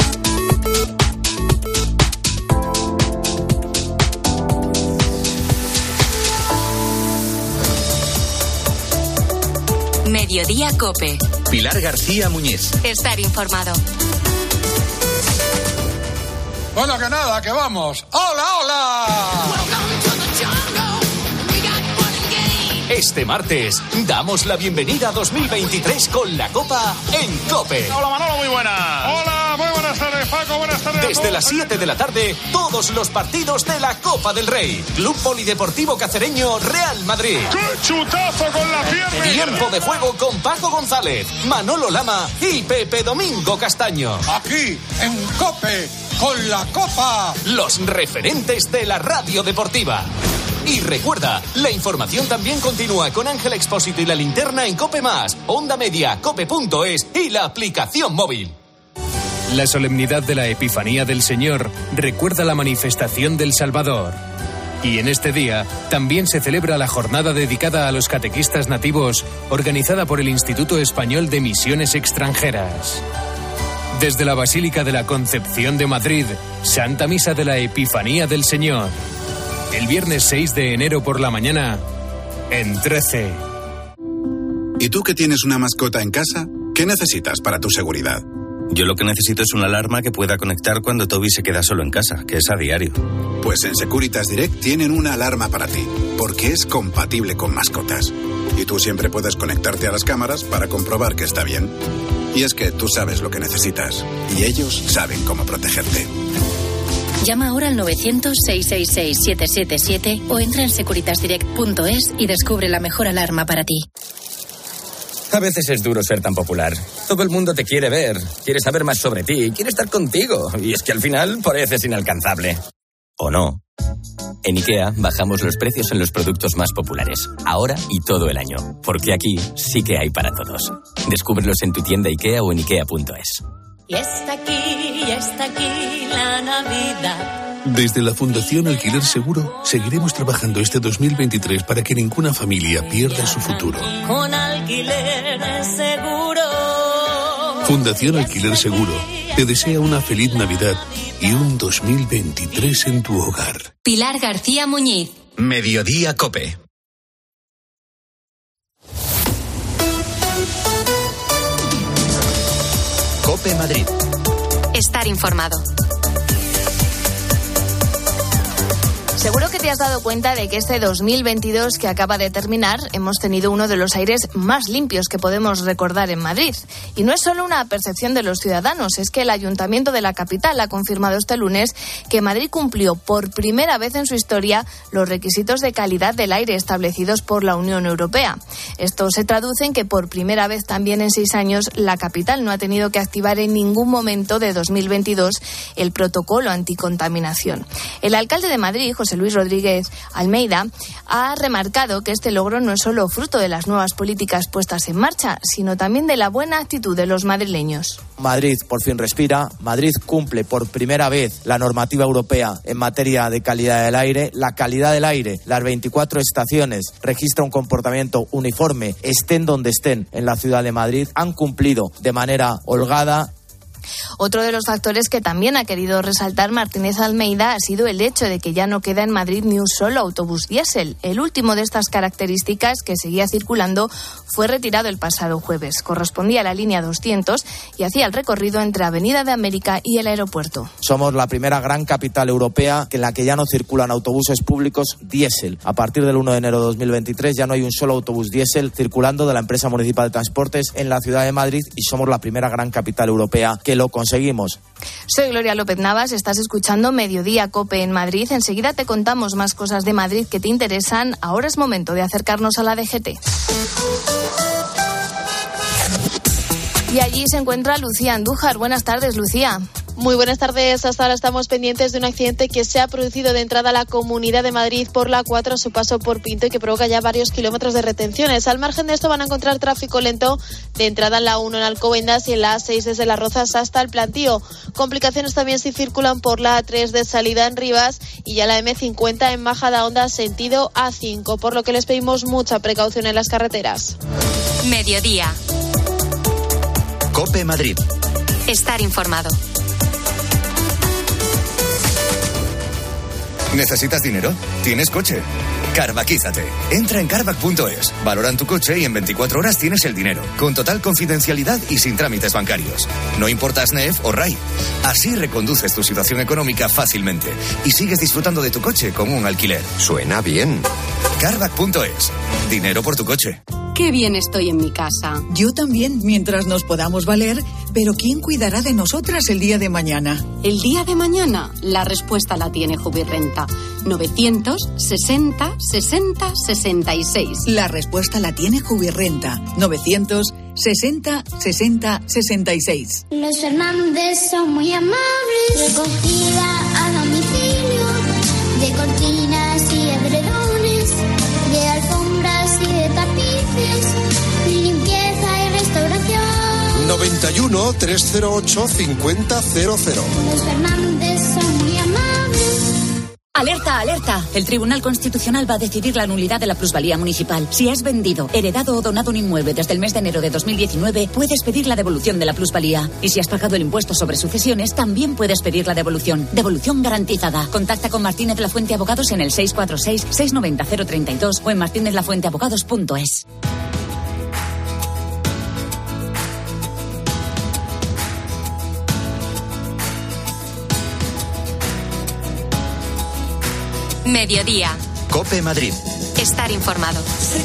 Mediodía COPE. Pilar García Muñiz. Estar informado. Bueno, que nada, que vamos. ¡Hola, hola! Este martes damos la bienvenida a 2023 con la Copa en COPE. Hola Manolo, muy buenas. Hola, muy buenas tardes Paco, buenas tardes. Desde las 7 de la tarde, todos los partidos de la Copa del Rey. Club Polideportivo Cacereño, Real Madrid. ¡Qué chutazo con la pierna! Tiempo de juego con Paco González, Manolo Lama y Pepe Domingo Castaño. Aquí en COPE, con la Copa. Los referentes de la radio deportiva. Y recuerda, la información también continúa con Ángel Expósito y la linterna en COPE+, Onda Media, cope.es y la aplicación móvil. La solemnidad de la Epifanía del Señor recuerda la manifestación del Salvador. Y en este día también se celebra la jornada dedicada a los catequistas nativos, organizada por el Instituto Español de Misiones Extranjeras. Desde la Basílica de la Concepción de Madrid, Santa Misa de la Epifanía del Señor. El viernes 6 de enero por la mañana, en 13. ¿Y tú que tienes una mascota en casa? ¿Qué necesitas para tu seguridad? Yo lo que necesito es una alarma que pueda conectar cuando Toby se queda solo en casa, que es a diario. Pues en Securitas Direct tienen una alarma para ti, porque es compatible con mascotas. Y tú siempre puedes conectarte a las cámaras para comprobar que está bien. Y es que tú sabes lo que necesitas, y ellos saben cómo protegerte. Llama ahora al 900-666-777 o entra en securitasdirect.es y descubre la mejor alarma para ti. A veces es duro ser tan popular. Todo el mundo te quiere ver, quiere saber más sobre ti, quiere estar contigo. Y es que al final pareces inalcanzable. ¿O no? En IKEA bajamos los precios en los productos más populares, ahora y todo el año. Porque aquí sí que hay para todos. Descúbrelos en tu tienda IKEA o en IKEA.es. Y está aquí la Navidad. Desde la Fundación Alquiler Seguro seguiremos trabajando este 2023 para que ninguna familia pierda su futuro. Con Alquiler Seguro. Fundación Alquiler Seguro te desea una feliz Navidad y un 2023 en tu hogar. Pilar García Muñiz. Mediodía COPE. COPE Madrid. Estar informado. Seguro que te has dado cuenta de que este 2022 que acaba de terminar hemos tenido uno de los aires más limpios que podemos recordar en Madrid. Y no es solo una percepción de los ciudadanos, es que el Ayuntamiento de la capital ha confirmado este lunes que Madrid cumplió por primera vez en su historia los requisitos de calidad del aire establecidos por la Unión Europea. Esto se traduce en que por primera vez también en 6 años la capital no ha tenido que activar en ningún momento de 2022 el protocolo anticontaminación. El alcalde de Madrid, José Luis Rodríguez Almeida, ha remarcado que este logro no es solo fruto de las nuevas políticas puestas en marcha, sino también de la buena actitud de los madrileños. Madrid por fin respira, Madrid cumple por primera vez la normativa europea en materia de calidad del aire. La calidad del aire, las 24 estaciones, registra un comportamiento uniforme, estén donde estén en la ciudad de Madrid, han cumplido de manera holgada. Otro de los factores que también ha querido resaltar Martínez Almeida ha sido el hecho de que ya no queda en Madrid ni un solo autobús diésel. El último de estas características, que seguía circulando, fue retirado el pasado jueves. Correspondía a la línea 200 y hacía el recorrido entre Avenida de América y el aeropuerto. Somos la primera gran capital europea en la que ya no circulan autobuses públicos diésel. A partir del 1 de enero de 2023 ya no hay un solo autobús diésel circulando de la empresa municipal de transportes en la ciudad de Madrid y somos la primera gran capital europea que lo conseguimos. Soy Gloria López Navas, estás escuchando Mediodía COPE en Madrid. Enseguida te contamos más cosas de Madrid que te interesan. Ahora es momento de acercarnos a la DGT. Y allí se encuentra Lucía Andújar. Buenas tardes, Lucía. Muy buenas tardes. Hasta ahora estamos pendientes de un accidente que se ha producido de entrada a la Comunidad de Madrid por la 4 a su paso por Pinto y que provoca ya varios kilómetros de retenciones. Al margen de esto van a encontrar tráfico lento de entrada en la 1 en Alcobendas y en la A6 desde Las Rozas hasta el Plantío. Complicaciones también si circulan por la A3 de salida en Rivas y ya la M50 en Majadahonda sentido A5, por lo que les pedimos mucha precaución en las carreteras. Mediodía. COPE Madrid. Estar informado. ¿Necesitas dinero? ¿Tienes coche? Carvaquízate. Entra en carvac.es. Valoran tu coche y en 24 horas tienes el dinero, con total confidencialidad y sin trámites bancarios. No importa SNEF o RAI. Así reconduces tu situación económica fácilmente y sigues disfrutando de tu coche como un alquiler. Suena bien. Carvac.es. Dinero por tu coche. Qué bien estoy en mi casa. Yo también, mientras nos podamos valer, pero ¿quién cuidará de nosotras el día de mañana? ¿El día de mañana? La respuesta la tiene Jubirrenta. 960 60 66. La respuesta la tiene Jubirrenta. 960 60 66. Los Fernández son muy amables. Recogida a domicilio de cortinas y edredones, de alfombras y de tapices, limpieza y restauración. 91 308 5000. Los Fernández son muy amables. ¡Alerta, alerta! El Tribunal Constitucional va a decidir la nulidad de la plusvalía municipal. Si has vendido, heredado o donado un inmueble desde el mes de enero de 2019, puedes pedir la devolución de la plusvalía. Y si has pagado el impuesto sobre sucesiones, también puedes pedir la devolución. Devolución garantizada. Contacta con Martínez Lafuente Abogados en el 646-690-032 o en martinezlafuenteabogados.es. Mediodía. COPE Madrid. Estar informado.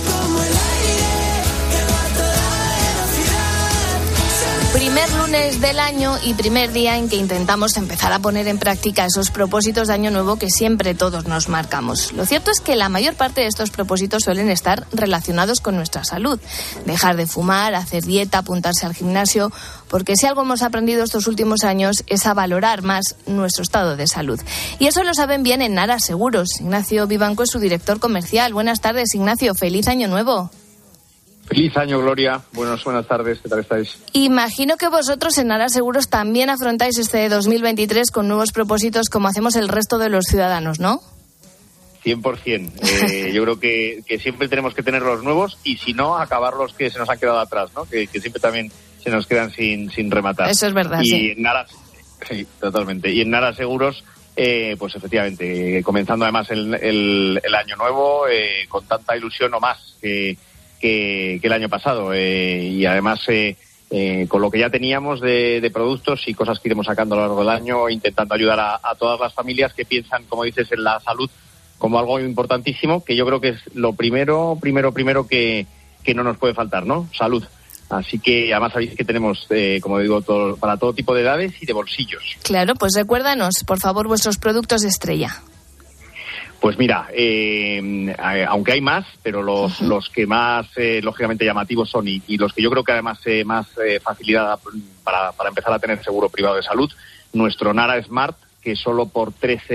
Primer lunes del año y primer día en que intentamos empezar a poner en práctica esos propósitos de año nuevo que siempre todos nos marcamos. Lo cierto es que la mayor parte de estos propósitos suelen estar relacionados con nuestra salud. Dejar de fumar, hacer dieta, apuntarse al gimnasio, porque si algo hemos aprendido estos últimos años es a valorar más nuestro estado de salud. Y eso lo saben bien en Nara Seguros. Ignacio Vivanco es su director comercial. Buenas tardes, Ignacio. ¡Feliz año nuevo! Feliz año, Gloria. Buenas tardes. ¿Qué tal estáis? Imagino que vosotros en Nara Seguros también afrontáis este 2023 con nuevos propósitos como hacemos el resto de los ciudadanos, ¿no? 100%. Yo creo que siempre tenemos que tener los nuevos y si no, acabar los que se nos han quedado atrás, ¿no? Que siempre también se nos quedan sin rematar. Eso es verdad, y sí. En Nara, sí, totalmente. Y en Nara Seguros, pues efectivamente, comenzando además el año nuevo con tanta ilusión o más que el año pasado y además con lo que ya teníamos de productos y cosas que iremos sacando a lo largo del año, intentando ayudar a todas las familias que piensan, como dices, en la salud como algo importantísimo, que yo creo que es lo primero que no nos puede faltar, ¿no? Salud. Así que además sabéis que tenemos, como digo, para todo tipo de edades y de bolsillos. Claro, pues recuérdanos, por favor, vuestros productos estrella. Pues mira, aunque hay más, pero los que más lógicamente llamativos son y los que yo creo que además más facilidad para empezar a tener seguro privado de salud, nuestro Nara Smart, que solo por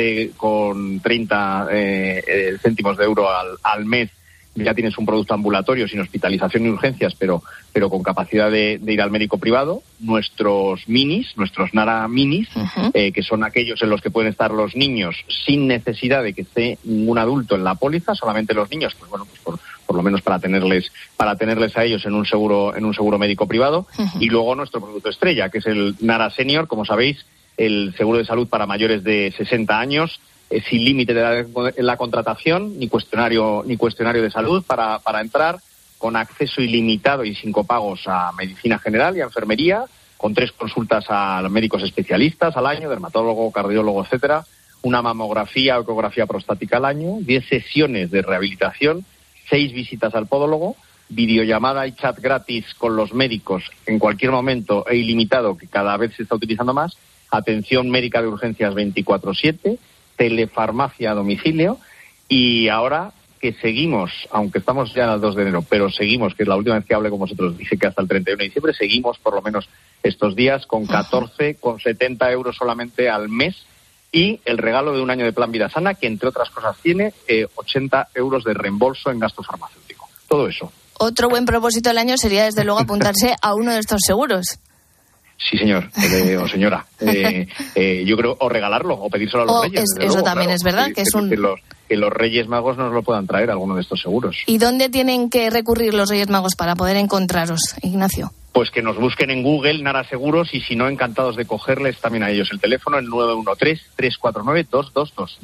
13,30 céntimos de euro al mes ya tienes un producto ambulatorio sin hospitalización ni urgencias, pero con capacidad de ir al médico privado. Nuestros Nara Minis, que son aquellos en los que pueden estar los niños sin necesidad de que esté ningún adulto en la póliza, solamente los niños, pues bueno, pues por lo menos para tenerles a ellos en un seguro médico privado. Y luego nuestro producto estrella, que es el Nara Senior, como sabéis, el seguro de salud para mayores de 60 años, sin límite en la contratación, ni cuestionario de salud para entrar, con acceso ilimitado y sin copagos a medicina general y a enfermería, con 3 consultas a médicos especialistas al año, dermatólogo, cardiólogo, etcétera, una mamografía o ecografía prostática al año, 10 sesiones de rehabilitación, 6 visitas al podólogo, videollamada y chat gratis con los médicos en cualquier momento e ilimitado, que cada vez se está utilizando más, atención médica de urgencias 24/7, telefarmacia a domicilio y ahora que seguimos, aunque estamos ya al 2 de enero, pero seguimos, que es la última vez que hablé con vosotros, dije que hasta el 31 de diciembre, seguimos por lo menos estos días con 14,70 euros solamente al mes y el regalo de un año de Plan Vida Sana, que entre otras cosas tiene 80 euros de reembolso en gasto farmacéutico. Todo eso. Otro buen propósito del año sería desde luego apuntarse a uno de estos seguros. Sí, señor, o señora. Yo creo, o regalarlo, o pedírselo a los Reyes. Eso luego, también claro, es verdad, que los Reyes Magos nos lo puedan traer, alguno de estos seguros. ¿Y dónde tienen que recurrir los Reyes Magos para poder encontraros, Ignacio? Pues que nos busquen en Google, Nara Seguros, y si no, encantados de cogerles también a ellos el teléfono, el 913-349-222.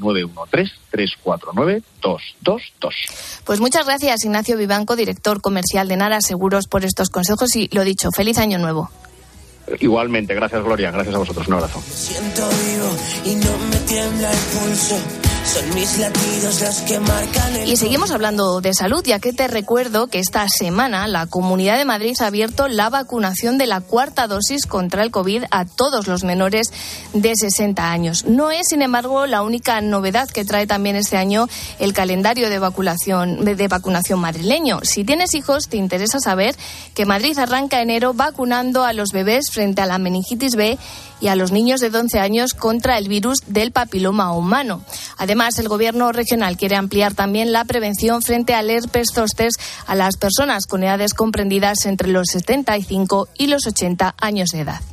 913-349-222. Pues muchas gracias, Ignacio Vivanco, director comercial de Nara Seguros, por estos consejos y lo dicho, feliz año nuevo. Igualmente, gracias Gloria, gracias a vosotros, un abrazo. Me siento vivo y no me tiembla el pulso. Son mis latidos los que marcan el... Y seguimos hablando de salud, ya que te recuerdo que esta semana la Comunidad de Madrid ha abierto la vacunación de la 4ª dosis contra el COVID a todos los menores de 60 años. No es, sin embargo, la única novedad que trae también este año el calendario de vacunación madrileño. Si tienes hijos, te interesa saber que Madrid arranca enero vacunando a los bebés frente a la meningitis B y a los niños de 11 años contra el virus del papiloma humano. Además, el Gobierno regional quiere ampliar también la prevención frente al herpes zóster a las personas con edades comprendidas entre los 75 y los 80 años de edad.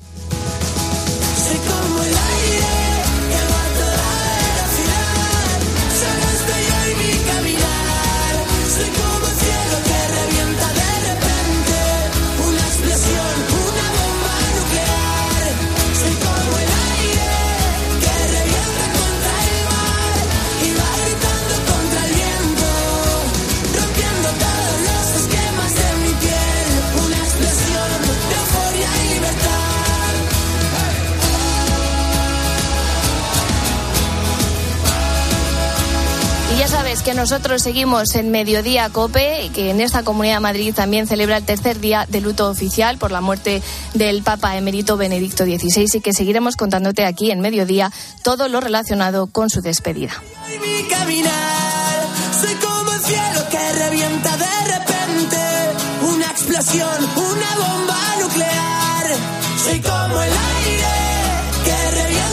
Y ya sabes que nosotros seguimos en Mediodía COPE y que en esta Comunidad de Madrid también celebra el tercer día de luto oficial por la muerte del Papa emérito Benedicto XVI y que seguiremos contándote aquí en Mediodía todo lo relacionado con su despedida. Mi caminar, soy como el cielo que revienta de repente, una explosión, una bomba nuclear, soy como el aire que revienta.